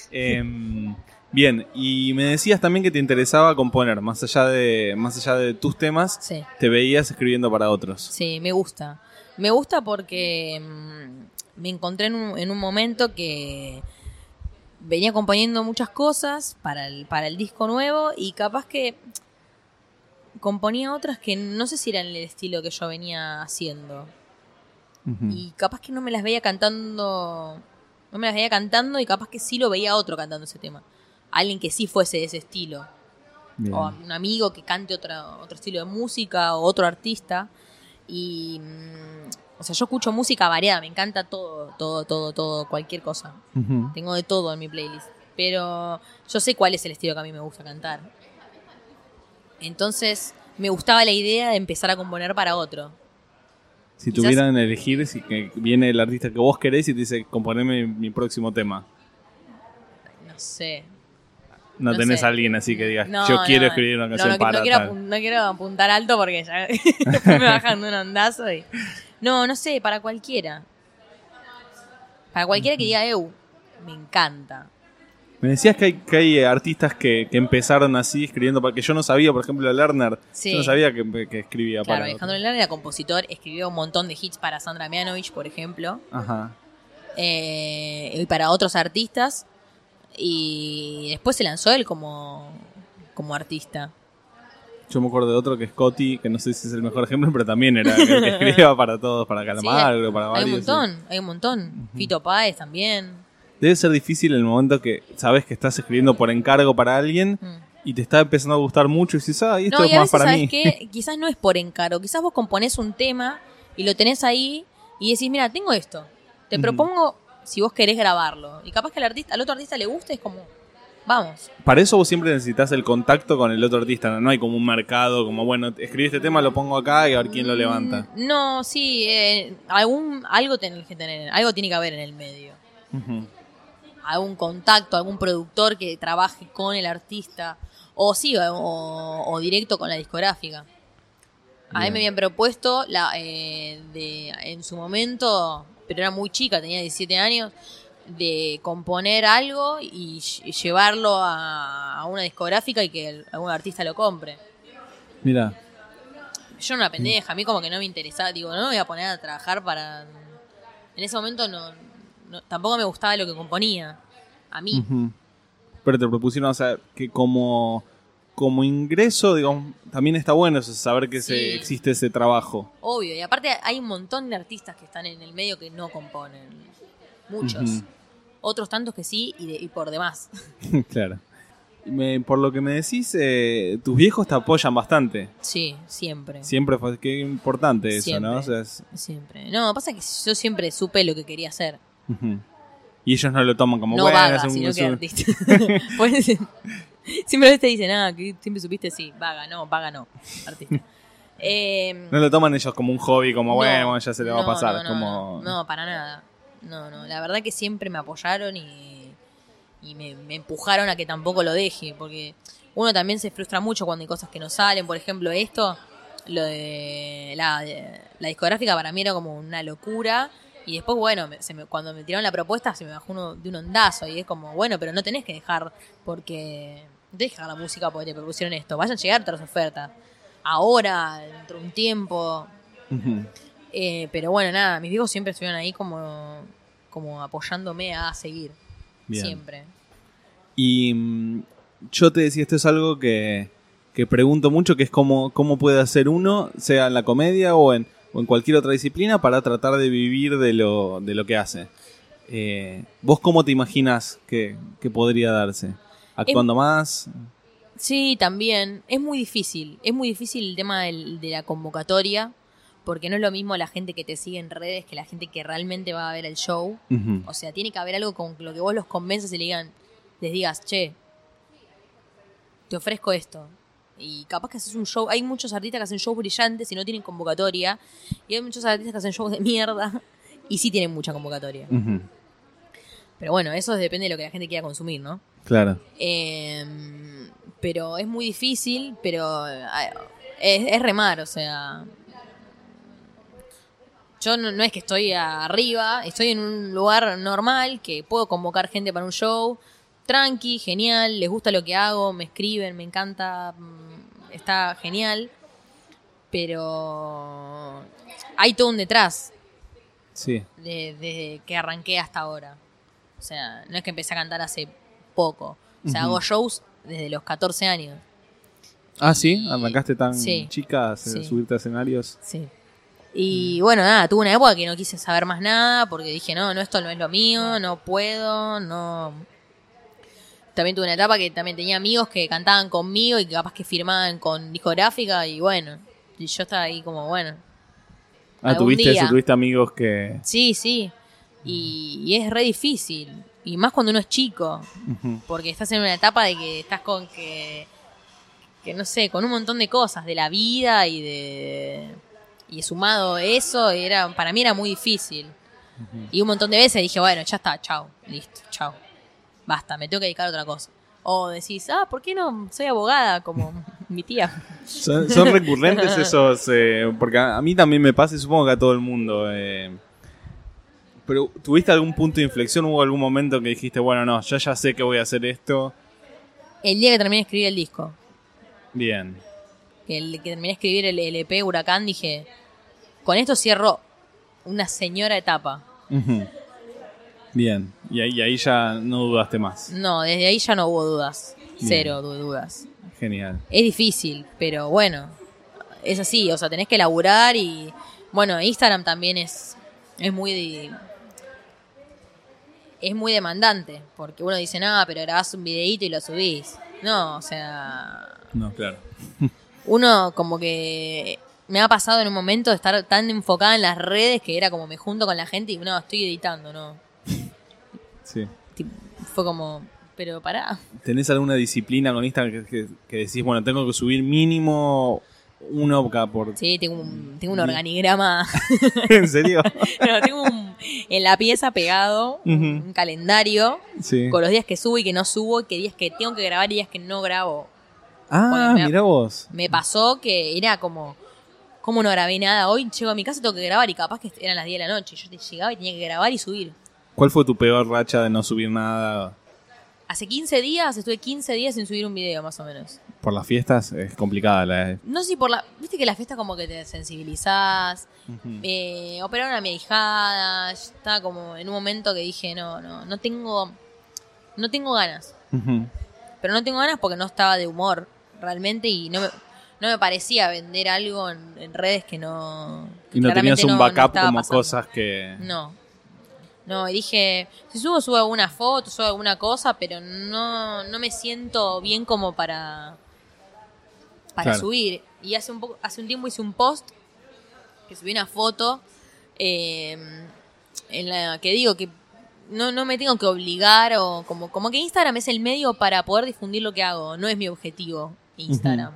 Bien, y me decías también que te interesaba componer, más allá de tus temas, Sí. te veías escribiendo para otros. Sí, me gusta. Me gusta porque me encontré en un momento que venía componiendo muchas cosas para el disco nuevo y capaz que componía otras que no sé si eran el estilo que yo venía haciendo. Uh-huh. Y capaz que no me las veía cantando y capaz que sí lo veía otro cantando ese tema. Alguien que sí fuese de ese estilo. Bien. O un amigo que cante otro estilo de música o otro artista. Y o sea, yo escucho música variada, me encanta todo, cualquier cosa. Uh-huh. Tengo de todo en mi playlist. Pero yo sé cuál es el estilo que a mí me gusta cantar. Entonces me gustaba la idea de empezar a componer para otro. Si Quizás- tuvieran que elegir, si que viene el artista que vos querés y te dice, componeme mi próximo tema. No sé. No No tenés sé. a alguien así que digas, No, yo quiero no, escribir una canción para no quiero, tal. no quiero apuntar alto porque ya después me bajan de un ondazo. No sé, para cualquiera. Para cualquiera que diga, me encanta. Me decías que hay artistas que empezaron así escribiendo, porque yo no sabía, por ejemplo, Lerner, Sí. yo no sabía que escribía Claro, para Alejandro Lerner era compositor, escribió un montón de hits para Sandra Mianovich, por ejemplo, Ajá. y para otros artistas, y después se lanzó él como artista. Yo me acuerdo de otro que es Scotty, que no sé si es el mejor ejemplo, pero también era el que escribía para todos, para Calamaro, para varios. Hay un montón. Fito Páez también. Debe ser difícil el momento que sabes que estás escribiendo por encargo para alguien y te está empezando a gustar mucho y dices, y esto No, es y a más veces, para ¿sabes mí. qué? Quizás no es por encargo. Quizás vos componés un tema y lo tenés ahí y decís, mira, tengo esto, te propongo si vos querés grabarlo. Y capaz que al otro artista le guste, es como, vamos. Para eso vos siempre necesitas el contacto con el otro artista, no hay como un mercado, como bueno, escribí este tema, lo pongo acá y a ver quién lo levanta. No, sí, algo tenés que tener, algo tiene que haber en el medio. Algún contacto, algún productor que trabaje con el artista, o sí, o directo con la discográfica. A mí me habían propuesto en su momento, pero era muy chica, tenía 17 años, de componer algo y llevarlo a una discográfica y que algún artista lo compre. Mira. Yo era una pendeja, a mí como que no me interesaba, digo, no me voy a poner a trabajar para... En ese momento tampoco me gustaba lo que componía, a mí. Pero te propusieron, o sea, que como ingreso, digamos, también está bueno eso, saber que existe ese trabajo. Obvio, y aparte hay un montón de artistas que están en el medio que no componen. Muchos. Otros tantos que sí y por demás. Claro. Por lo que me decís, tus viejos te apoyan bastante. Sí, siempre. Siempre fue, qué importante eso, siempre, ¿no? O sea, siempre. No, pasa que yo siempre supe lo que quería hacer. Y ellos no lo toman como no bueno. Vaga, sino que artista. Siempre te dicen, que siempre supiste, sí, vaga no, artista. No lo toman ellos como un hobby, como bueno, ya se le va a pasar. No, para nada. No, la verdad que siempre me apoyaron y me empujaron a que tampoco lo deje, porque uno también se frustra mucho cuando hay cosas que no salen. Por ejemplo, lo de la discográfica para mí era como una locura. Y después, bueno, cuando me tiraron la propuesta se me bajó de un ondazo. Y es como, bueno, pero no tenés que dejar no tenés que dejar la música porque te propusieron esto. Vayan a llegar otras ofertas. Ahora, dentro de un tiempo. Pero bueno, nada, mis viejos siempre estuvieron ahí como apoyándome a seguir. Bien. Siempre. Y yo te decía, esto es algo que pregunto mucho, que es cómo puede hacer uno, sea en la comedia o en cualquier otra disciplina, para tratar de vivir de lo que hace. ¿Vos cómo te imaginas que podría darse? ¿Actuando más? Sí, también. Es muy difícil. Es muy difícil el tema de la convocatoria, porque no es lo mismo la gente que te sigue en redes que la gente que realmente va a ver el show. O sea, tiene que haber algo con lo que vos los convences y les digas, che, te ofrezco esto. Y capaz que haces un show. Hay muchos artistas que hacen shows brillantes y no tienen convocatoria. Y hay muchos artistas que hacen shows de mierda y sí tienen mucha convocatoria. Pero bueno, eso depende de lo que la gente quiera consumir, ¿no? Claro. Pero es muy difícil, pero es remar, o sea... Yo no es que estoy arriba, estoy en un lugar normal, que puedo convocar gente para un show, tranqui, genial, les gusta lo que hago, me escriben, me encanta, está genial, pero hay todo un detrás. Sí. Desde que arranqué hasta ahora. O sea, no es que empecé a cantar hace poco. O sea, hago shows desde los 14 años. Ah, ¿sí? ¿Arrancaste tan chica a subirte a escenarios? Sí. Y bueno, nada, tuve una época que no quise saber más nada porque dije, no, esto no es lo mío, no puedo, no... También tuve una etapa que también tenía amigos que cantaban conmigo y que capaz que firmaban con discográfica y bueno, y yo estaba ahí como, bueno... ¿Tuviste amigos que...? Sí, y es re difícil, y más cuando uno es chico, porque estás en una etapa de que estás con que no sé, con un montón de cosas de la vida y sumado eso, para mí era muy difícil. Y un montón de veces dije, bueno, ya está, chao, listo, chao. Basta, me tengo que dedicar a otra cosa. O decís, ¿por qué no soy abogada como mi tía? Son recurrentes esos, porque a mí también me pasa y supongo que a todo el mundo. Pero ¿tuviste algún punto de inflexión? ¿Hubo algún momento que dijiste, bueno, no, yo ya sé que voy a hacer esto? El día que terminé de escribir el disco. Bien. El que terminé de escribir el LP Huracán, dije, con esto cierro una señora etapa. Bien, y ahí ya no dudaste más. No, desde ahí ya no hubo dudas. Cero dudas. Genial. Es difícil, pero bueno, es así, o sea, tenés que laburar y... Bueno, Instagram también es muy demandante, porque uno dice, no, pero grabás un videíto y lo subís. No, o sea... No, claro. Uno como que me ha pasado en un momento de estar tan enfocada en las redes que era como me junto con la gente y no, estoy editando, ¿no? Sí. Fue como, pero pará. ¿Tenés alguna disciplina con Instagram que decís, bueno, tengo que subir mínimo uno cada por... Sí, tengo un organigrama. ¿En serio? No, tengo en la pieza pegado un calendario Sí. con los días que subo y que no subo, que días que tengo que grabar y días que no grabo. Ah, Bueno, mirá vos. Me pasó que era como no grabé nada. Hoy llego a mi casa y tengo que grabar y capaz que eran las 10 de la noche. Yo llegaba y tenía que grabar y subir. ¿Cuál fue tu peor racha de no subir nada? Hace 15 días, estuve 15 días sin subir un video más o menos. Por las fiestas es complicada la... No sé si viste que la fiesta como que te sensibilizás. Operaron a mi ahijada. Estaba como en un momento que dije, no tengo ganas. Ujú. Pero no tengo ganas porque no estaba de humor realmente y no me parecía vender algo en redes que no... Y no claramente tenías un no backup estaba como pasando. cosas que... No, y dije, si subo alguna foto, subo alguna cosa, pero no me siento bien como para Claro. subir. Y hace un tiempo hice un post que subí una foto en la que digo que no me tengo que obligar o como que Instagram es el medio para poder difundir lo que hago, no es mi objetivo Instagram.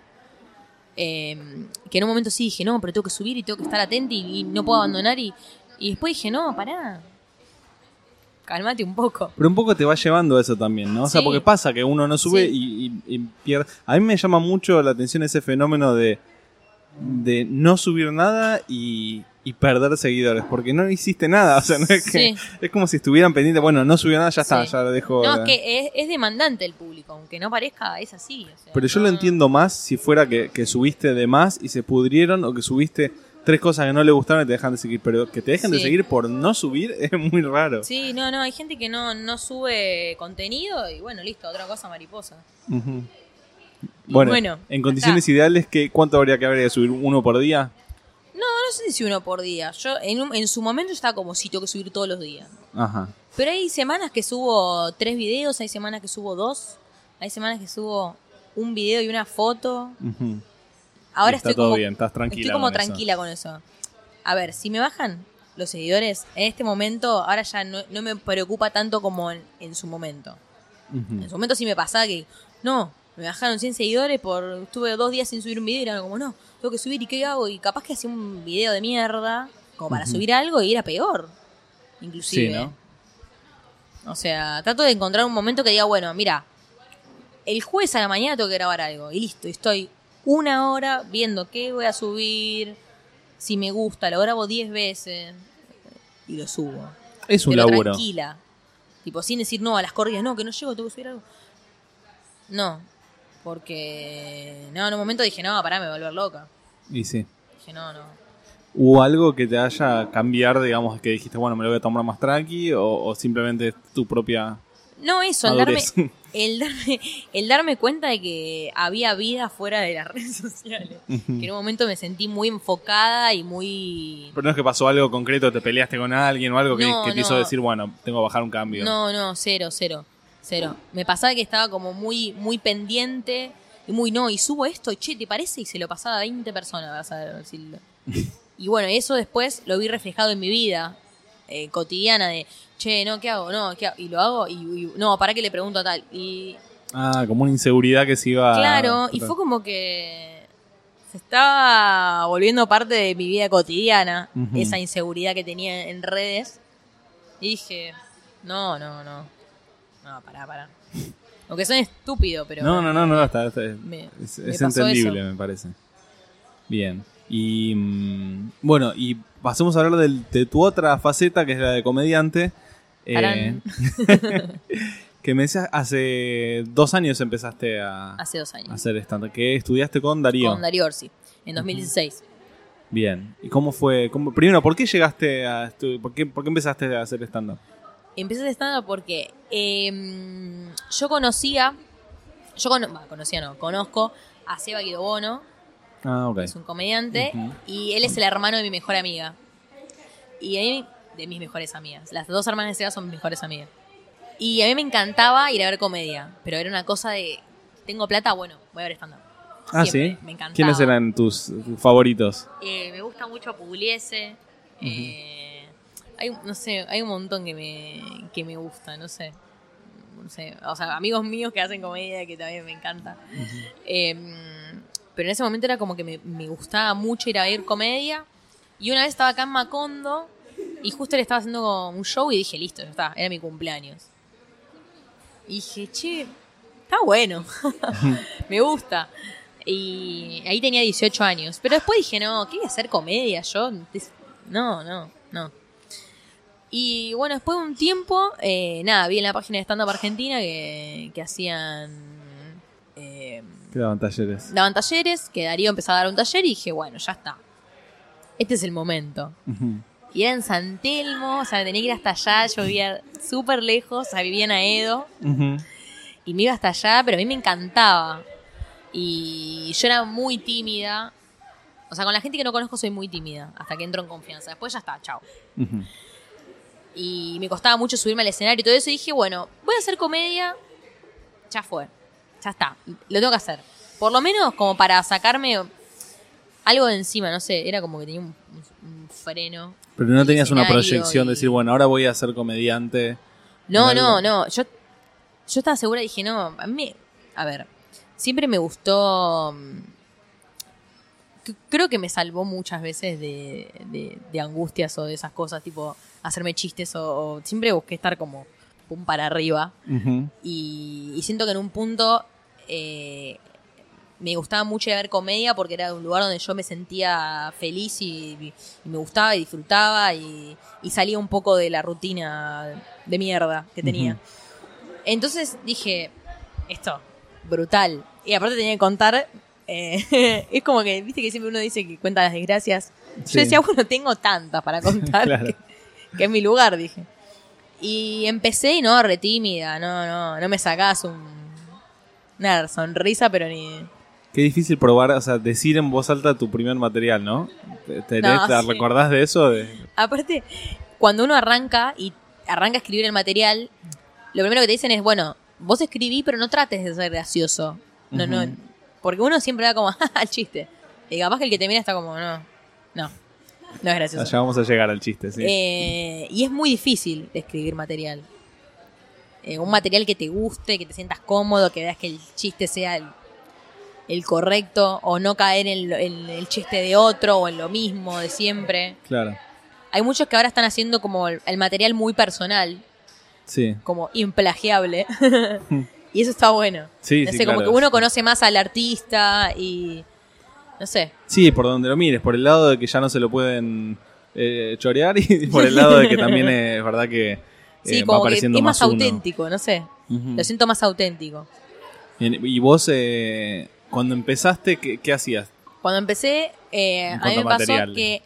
Que en un momento sí dije, no, pero tengo que subir y tengo que estar atenta y no puedo abandonar y después dije, no, pará. Calmate un poco. Pero un poco te va llevando a eso también, ¿no? O sea, Sí. porque pasa que uno no sube Sí. y pierde... A mí me llama mucho la atención ese fenómeno de no subir nada y perder seguidores, porque no hiciste nada, o sea, no es que... Sí. Es como si estuvieran pendientes, bueno, no subió nada, ya está, Sí. ya lo dejo... No, es que es demandante el público, aunque no parezca, es así. O sea, Pero yo lo entiendo más si fuera que subiste de más y se pudrieron, o que subiste 3 cosas que no le gustaron y te dejan de seguir, pero que te dejen de Sí. seguir por no subir es muy raro. Sí, no, hay gente que no sube contenido y bueno, listo, otra cosa mariposa. Ujú. Y Bueno, bueno, en condiciones ideales, ¿cuánto habría que subir? ¿1 por día? No sé si uno por día. Yo en su momento estaba como si tengo que subir todos los días. Ajá. Pero hay semanas que subo 3 videos, hay semanas que subo 2, hay semanas que subo un video y una foto. Ujú. Ahora Está estoy todo como, bien, estás tranquila estoy como con eso. tranquila con eso. A ver, si me bajan los seguidores, en este momento, ahora ya no me preocupa tanto como en su momento. Ujú. En su momento sí me pasaba que, no, me bajaron 100 seguidores estuve 2 días sin subir un video y era como, no, tengo que subir y ¿qué hago? Y capaz que hacía un video de mierda, como para subir algo y era peor, inclusive. Sí, ¿no? O sea, trato de encontrar un momento que diga, bueno, mira, el jueves a la mañana tengo que grabar algo y listo, estoy 1 hora viendo qué voy a subir, si me gusta, lo grabo 10 veces y lo subo. Es un Pero laburo. tranquila. Tipo, sin decir no a las corridas, no, que no llego, tengo que subir algo. No, porque en un momento dije, no, pará, me voy a volver loca. Y sí. Dije, no. ¿Hubo algo que te haya cambiar, digamos, que dijiste, bueno, me lo voy a tomar más tranqui, o simplemente es tu propia No, eso, madurez? el darme cuenta de que había vida fuera de las redes sociales. Que en un momento me sentí muy enfocada y muy... Pero no es que pasó algo concreto, te peleaste con alguien o algo que No, te hizo no. decir, bueno, tengo que bajar un cambio. No, cero. Me pasaba que estaba como muy, muy pendiente y y subo esto, che, ¿te parece? Y se lo pasaba a 20 personas, vas a decirlo. Y bueno, eso después lo vi reflejado en mi vida cotidiana de, che, no, ¿qué hago? No, ¿qué hago? Y lo hago y no, ¿para qué le pregunto a tal? Y Ah, como una inseguridad que se iba... claro, y fue como que se estaba volviendo parte de mi vida cotidiana, Ujú. esa inseguridad que tenía en redes. Y dije, no, pará. Aunque son estúpido, pero... No, está, Me es pasó entendible, eso. me parece. Bien. Y bueno, y pasemos a hablar de tu otra faceta, que es la de comediante. Tarán. Que me decías, hace 2 años empezaste a Hace 2 años. hacer stand-up, que estudiaste con Darío. Con Darío Orsi, en 2016. Bien. ¿Y cómo fue? Primero, ¿por qué llegaste por qué empezaste a hacer stand-up? Empecé stand-up porque conozco a Seba Guido Bono, Ah, ok. es un comediante, Ujú. y él es el hermano de mi mejor amiga. Y a mí, de mis mejores amigas. Las 2 hermanas de Seba son mis mejores amigas. Y a mí me encantaba ir a ver comedia, pero era una cosa de, tengo plata, bueno, voy a ver stand-up. Ah, Siempre, ¿sí? me encantaba. ¿Quiénes eran tus favoritos? Me gusta mucho Pugliese. No sé, hay un montón que me gusta, no sé. No sé, o sea, amigos míos que hacen comedia que también me encanta. Pero en ese momento era como que me gustaba mucho ir a ver comedia. Y una vez estaba acá en Macondo y justo le estaba haciendo un show y dije, listo, ya está, era mi cumpleaños. Y dije, che, está bueno, me gusta. Y ahí tenía 18 años. Pero después dije, no, ¿qué voy a hacer comedia? Yo, no. Y bueno, después de un tiempo, vi en la página de Stand Up Argentina que hacían... Que daban talleres. Daban talleres, que Darío empezaba a dar un taller y dije, bueno, ya está. Este es el momento. Y era en San Telmo, o sea, tenía que ir hasta allá, yo vivía súper lejos, o sea, vivía en Aedo. Y me iba hasta allá, pero a mí me encantaba. Y yo era muy tímida. O sea, con la gente que no conozco soy muy tímida, hasta que entro en confianza. Después ya está, chao. Y me costaba mucho subirme al escenario y todo eso. Y dije, bueno, voy a hacer comedia. Ya fue. Ya está. Lo tengo que hacer. Por lo menos como para sacarme algo de encima. No sé, era como que tenía un freno. Pero no tenías una proyección y... de decir, bueno, ahora voy a ser comediante. No. Yo estaba segura y dije, no, a ver, siempre me gustó... Creo que me salvó muchas veces de angustias o de esas cosas, tipo hacerme chistes o siempre busqué estar como pum para arriba. Y siento que en un punto me gustaba mucho ir a ver comedia porque era un lugar donde yo me sentía feliz y me gustaba y disfrutaba y salía un poco de la rutina de mierda que tenía. Entonces dije, esto, brutal. Y aparte tenía que contar... es como que, viste que siempre uno dice que cuenta las desgracias. Sí. Yo decía, bueno, tengo tantas para contar Claro. que es mi lugar, dije. Y empecé y no, re tímida, no me sacás una sonrisa, pero ni... Qué difícil probar, o sea, decir en voz alta tu primer material, ¿no? ¿Te Sí. recordás de eso? Aparte, cuando uno arranca a escribir el material, lo primero que te dicen es, bueno, vos escribí, pero no trates de ser gracioso. No. Porque uno siempre da como, al chiste. Y capaz que el que te mira está como, no es gracioso. Allá vamos a llegar al chiste, sí. Y es muy difícil de escribir material. Un material que te guste, que te sientas cómodo, que veas que el chiste sea el correcto, o no caer en el chiste de otro, o en lo mismo de siempre. Claro. Hay muchos que ahora están haciendo como el material muy personal, Sí. como implagiable. Y eso está bueno. Sí, no sí, sé, como claro. que uno conoce más al artista y... No sé. Sí, por donde lo mires, por el lado de que ya no se lo pueden chorear y por el lado de que también es verdad que Sí, va como que apareciendo es más uno. auténtico, no sé. Lo siento más auténtico. Y vos, cuando empezaste, ¿qué hacías? Cuando empecé, a mí cuanto me a pasó material. que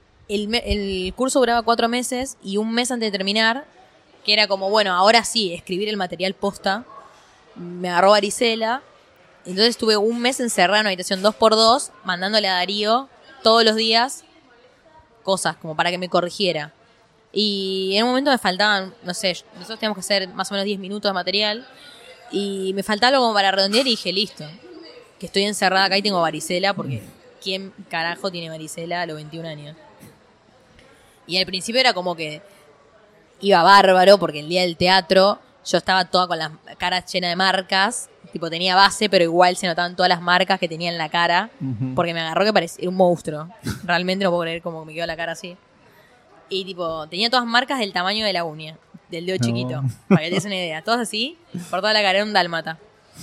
el curso duraba 4 meses y un mes antes de terminar, que era como, bueno, ahora sí, escribir el material posta, me agarró varicela. Entonces estuve un mes encerrada en una habitación 2x2, mandándole a Darío todos los días cosas como para que me corrigiera. Y en un momento me faltaban, no sé, nosotros teníamos que hacer más o menos 10 minutos de material y me faltaba algo como para redondear y dije, listo, que estoy encerrada acá y tengo varicela porque ¿quién carajo tiene varicela a los 21 años? Y al principio era como que iba bárbaro porque el día del teatro yo estaba toda con las caras llenas de marcas, tipo tenía base pero igual se notaban todas las marcas que tenía en la cara porque me agarró que parecía un monstruo. Realmente no puedo creer cómo me quedó la cara así. Y tipo, tenía todas marcas del tamaño de la uña, del dedo chiquito, para que te des una idea. Todas así, por toda la cara, era un dálmata.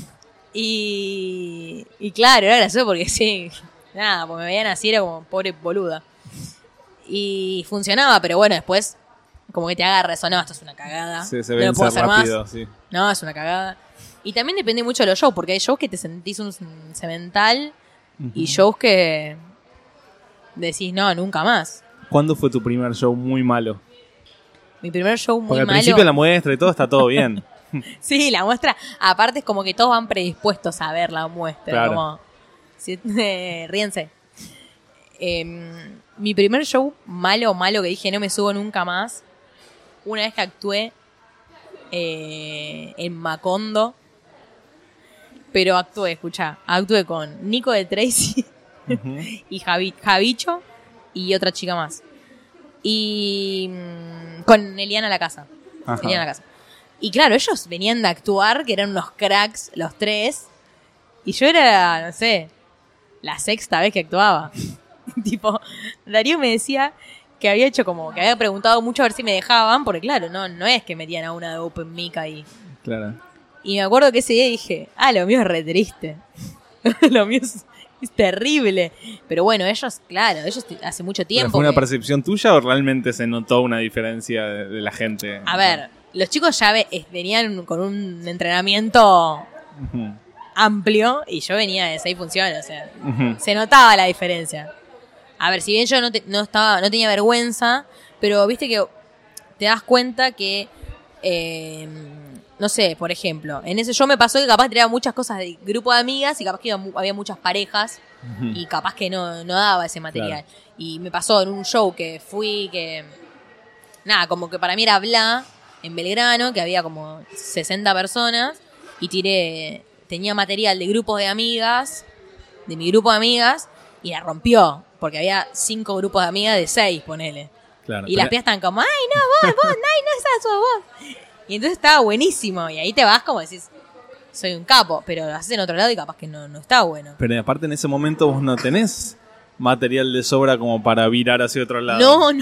Y claro, era gracioso porque sí, nada, pues me veían así, era como pobre boluda. Y funcionaba, pero bueno, después como que te agarra eso, no, esto es una cagada. Se no lo puedo hacer rápido, más. sí. No, es una cagada. Y también depende mucho de los shows, porque hay shows que te sentís un cemental y shows que decís, no, nunca más. ¿Cuándo fue tu primer show muy malo? Mi primer show muy Porque al malo. principio de la muestra y todo está todo bien. Sí, la muestra, aparte es como que todos van predispuestos a ver la muestra, Claro. como ríense. Mi primer show malo que dije no me subo nunca más, una vez que actué en Macondo, pero actué con Nico de Tracy y Javicho y otra chica más. Y con Eliana La Casa. Ajá. Eliana La Casa. Y claro, ellos venían de actuar, que eran unos cracks los tres. Y yo era, no sé, la sexta vez que actuaba. Tipo, Darío me decía que había hecho como, que había preguntado mucho a ver si me dejaban, porque claro, no es que metían a una de Open Mic ahí. Claro. Y me acuerdo que ese día dije, lo mío es re triste. Lo mío es terrible. Pero bueno, ellos hace mucho ¿Pero tiempo. fue una percepción tuya o realmente se notó una diferencia de la gente? A ver, los chicos ya venían con un entrenamiento Ujú. amplio y yo venía de 6 funciones, o sea, Ujú. se notaba la diferencia. A ver, si bien yo no tenía vergüenza, pero viste que te das cuenta que no sé, por ejemplo, en ese show me pasó que capaz tiraba muchas cosas de grupo de amigas y capaz que había muchas parejas y capaz que no daba ese material. Claro. Y me pasó en un show que fui, que nada, como que para mí era bla, en Belgrano, que había como 60 personas y tenía material de grupos de amigas, de mi grupo de amigas, y la rompió, porque había 5 grupos de amigas de 6, ponele. Claro, Y las pibas estaban como, ay, no, vos, ay, no, esa sos vos. Y entonces estaba buenísimo. Y ahí te vas como decís, soy un capo. Pero lo haces en otro lado y capaz que no está bueno. Pero aparte en ese momento vos no tenés material de sobra como para virar hacia otro lado.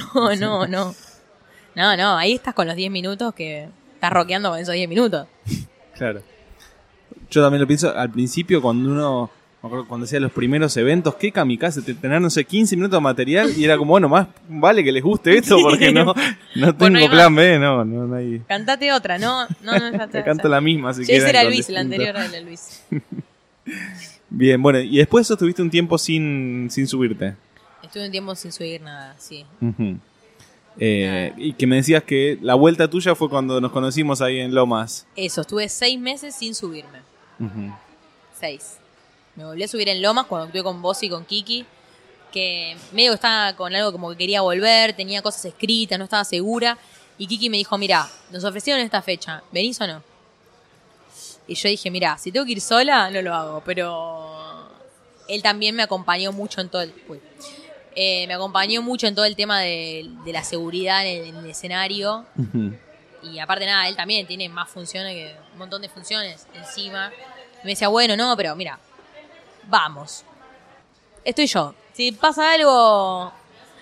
No, ahí estás con los 10 minutos que estás rockeando con esos 10 minutos. Claro. Yo también lo pienso al principio cuando me acuerdo cuando hacía los primeros eventos, qué kamikaze, tener, no sé, 15 minutos de material y era como, bueno, más vale que les guste esto porque no Bueno, tengo plan B, no hay... Cantate otra, no Te canto la misma, si Yo ese quieren, era con Luis, la distinto. anterior era Luis. Bien, bueno, y después estuviste un tiempo sin subirte. Estuve un tiempo sin subir nada, sí. Ujú. Y que me decías que la vuelta tuya fue cuando nos conocimos ahí en Lomas. Eso, estuve 6 meses sin subirme. Ujú. 6. Me volví a subir en Lomas cuando estuve con vos y con Kiki, que medio que estaba con algo como que quería volver, tenía cosas escritas, no estaba segura. Y Kiki me dijo, mirá, nos ofrecieron esta fecha, ¿venís o no? Y yo dije, mirá, si tengo que ir sola, no lo hago. Pero él también me acompañó mucho en todo me acompañó mucho en todo el tema de la seguridad en el escenario. Ujú. Y aparte nada, él también tiene más funciones, un montón de funciones encima. Y me decía, bueno, no, pero mira, vamos. Estoy yo. Si pasa algo,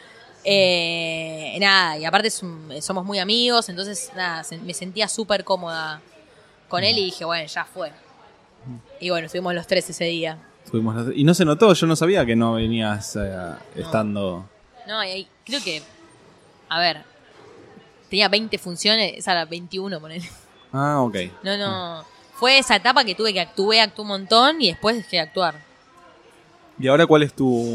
nada, y aparte somos muy amigos, entonces nada, me sentía súper cómoda con él y dije, bueno, ya fue. Y bueno, estuvimos los 3 ese día. Y no se notó, yo no sabía que no venías estando... No, y ahí, creo que, a ver, tenía 20 funciones, esa era 21, ponele. Ah, ok. No, fue esa etapa que actué un montón y después dejé de actuar. ¿Y ahora cuál es tu...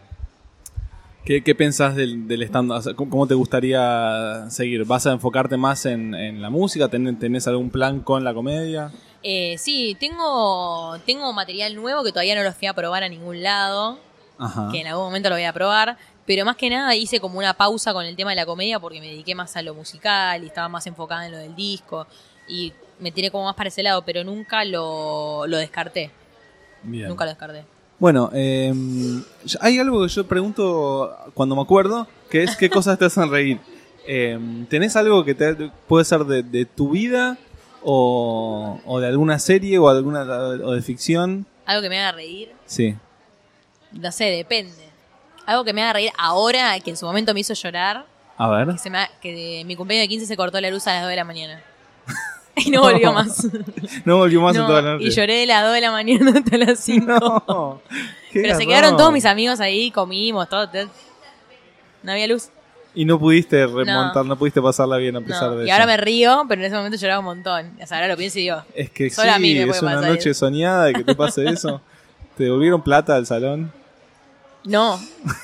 ¿Qué pensás del stand-up? O sea, ¿cómo te gustaría seguir? ¿Vas a enfocarte más en la música? ¿Tenés algún plan con la comedia? Sí, tengo material nuevo que todavía no lo fui a probar a ningún lado, Ajá. que en algún momento lo voy a probar, pero más que nada hice como una pausa con el tema de la comedia porque me dediqué más a lo musical y estaba más enfocada en lo del disco y me tiré como más para ese lado, pero nunca lo descarté. Bien. Nunca lo descarté. Bueno, hay algo que yo pregunto cuando me acuerdo, que es qué cosas te hacen reír. ¿Tenés algo que puede ser de tu vida o de alguna serie o de ficción? Algo que me haga reír, Sí. no sé, depende. Algo que me haga reír ahora, que en su momento me hizo llorar, A ver. que de mi cumpleaños de 15 se cortó la luz a las 2 de la mañana. Y no volvió más. No volvió más en No, toda la noche. y lloré de las 2 de la mañana hasta las 5. No. Pero se quedaron todos mis amigos ahí, comimos, todo. No había luz. Y no pudiste remontar, no pudiste pasarla bien a pesar No. de Y eso. ahora me río, pero en ese momento lloraba un montón. O sea, ahora lo pienso y digo, Es que solo a mí me sí, puede es una pasar noche eso. soñada y que te pase eso. ¿Te devolvieron plata al salón? no.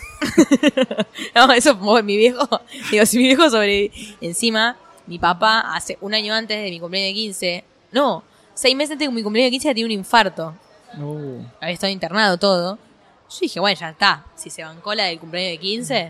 No, eso fue mi viejo. Digo, si mi viejo encima, mi papá hace un año antes de mi cumpleaños de 15, 6 meses antes de mi cumpleaños de 15 ya tenía un infarto. Había estado internado todo. Yo dije, bueno, ya está. Si se bancó la del cumpleaños de 15,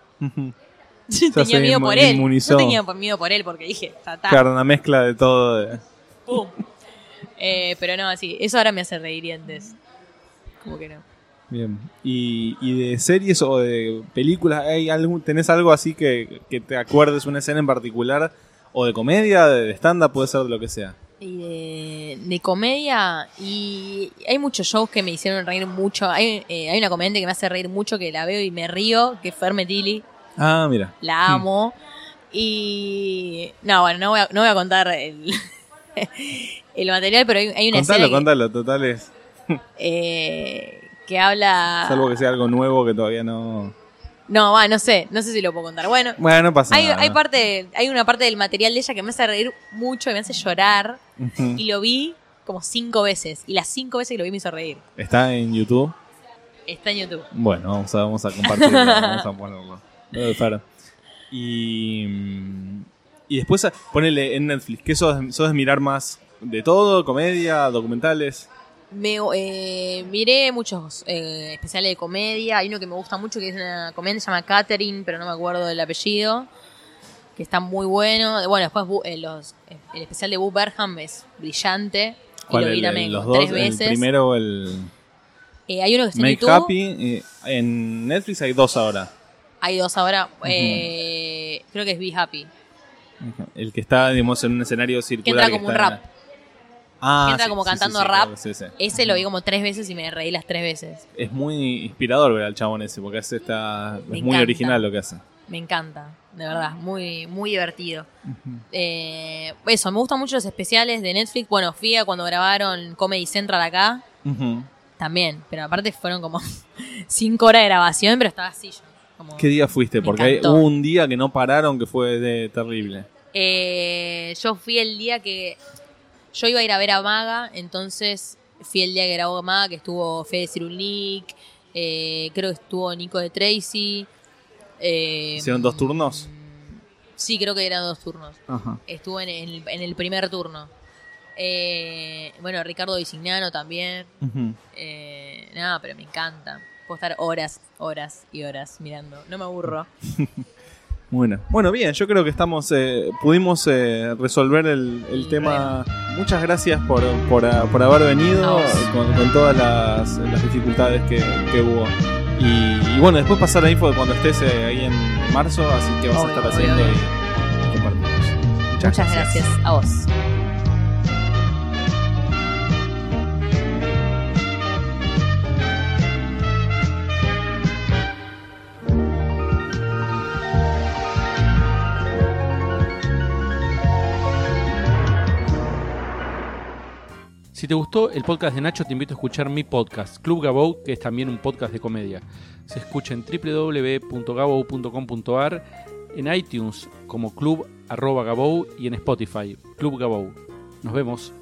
yo tenía se miedo por él. inmunizó. No tenía miedo por él porque dije, ya está. Claro, una mezcla de todo. Pum. Pero no, sí, eso ahora me hace reír y antes. Como que no. Bien. ¿Y de series o de películas? ¿Tenés algo así que te acuerdes, una escena en particular? ¿O de comedia, de stand-up? Puede ser de lo que sea. Y de comedia, y hay muchos shows que me hicieron reír mucho. Hay una comediante que me hace reír mucho, que la veo y me río, que es Ferme Tilly. Ah, mira. La amo. Y no, bueno, no voy a contar el material, pero hay una escena Contalo, total es. Que habla... Salvo que sea algo nuevo que todavía no... No sé si lo puedo contar. Bueno, no pasa nada. Hay una parte del material de ella que me hace reír mucho, que me hace llorar. Uh-huh. Y lo vi como 5 veces. Y las 5 veces que lo vi me hizo reír. ¿Está en YouTube? Está en YouTube. Bueno, vamos a compartirlo. Vamos a ponerlo. Lo de Fer. Y después ponele en Netflix. ¿Qué sos de mirar más? ¿De todo? ¿Comedia? ¿Documentales? Miré muchos especiales de comedia. Hay uno que me gusta mucho, que es una comedia que se llama Catherine, pero no me acuerdo del apellido, que está muy bueno. Bueno, después el especial de Boo Burnham es brillante. ¿Cuál? Y lo vi también los 3 dos, veces. El primero, hay uno que está en Make YouTube. Happy. En Netflix hay 2 ahora. Hay 2 ahora. Uh-huh. Creo que es Be Happy. El que está, digamos, en un escenario circular. Que entra como un rap. Que entra como cantando rap. Claro, sí. Ese lo vi como 3 veces y me reí las 3 veces. Es muy inspirador ver al chabón ese, porque es muy encanta. original lo que hace. Me encanta, de verdad, muy, muy divertido. Eso, me gustan mucho los especiales de Netflix. Bueno, fui a cuando grabaron Comedy Central acá. Uh-huh. También, pero aparte fueron como 5 horas de grabación, pero estaba así yo. Como, ¿qué día fuiste? Porque hubo un día que no pararon que fue terrible. Yo fui el día que... Yo iba a ir a ver a Maga, entonces fui el día que grabó Maga, que estuvo Fede Cirulic, creo que estuvo Nico de Tracy. ¿Hicieron 2 turnos? Sí, creo que eran 2 turnos. Ajá. Estuvo en el primer turno. Bueno, Ricardo Disignano también. Uh-huh. Nada, pero me encanta. Puedo estar horas y horas mirando. No me aburro. Bueno, bien, yo creo que pudimos resolver el tema. Muchas gracias por haber venido con todas las dificultades que hubo. Y bueno, después pasar la info de cuando estés ahí en marzo, así que vas a estar haciendo y compartimos. Muchas gracias a vos. Si te gustó el podcast de Nacho, te invito a escuchar mi podcast, Club Gabou, que es también un podcast de comedia. Se escucha en www.gabou.com.ar, en iTunes como Club @Gabou y en Spotify, Club Gabou. Nos vemos.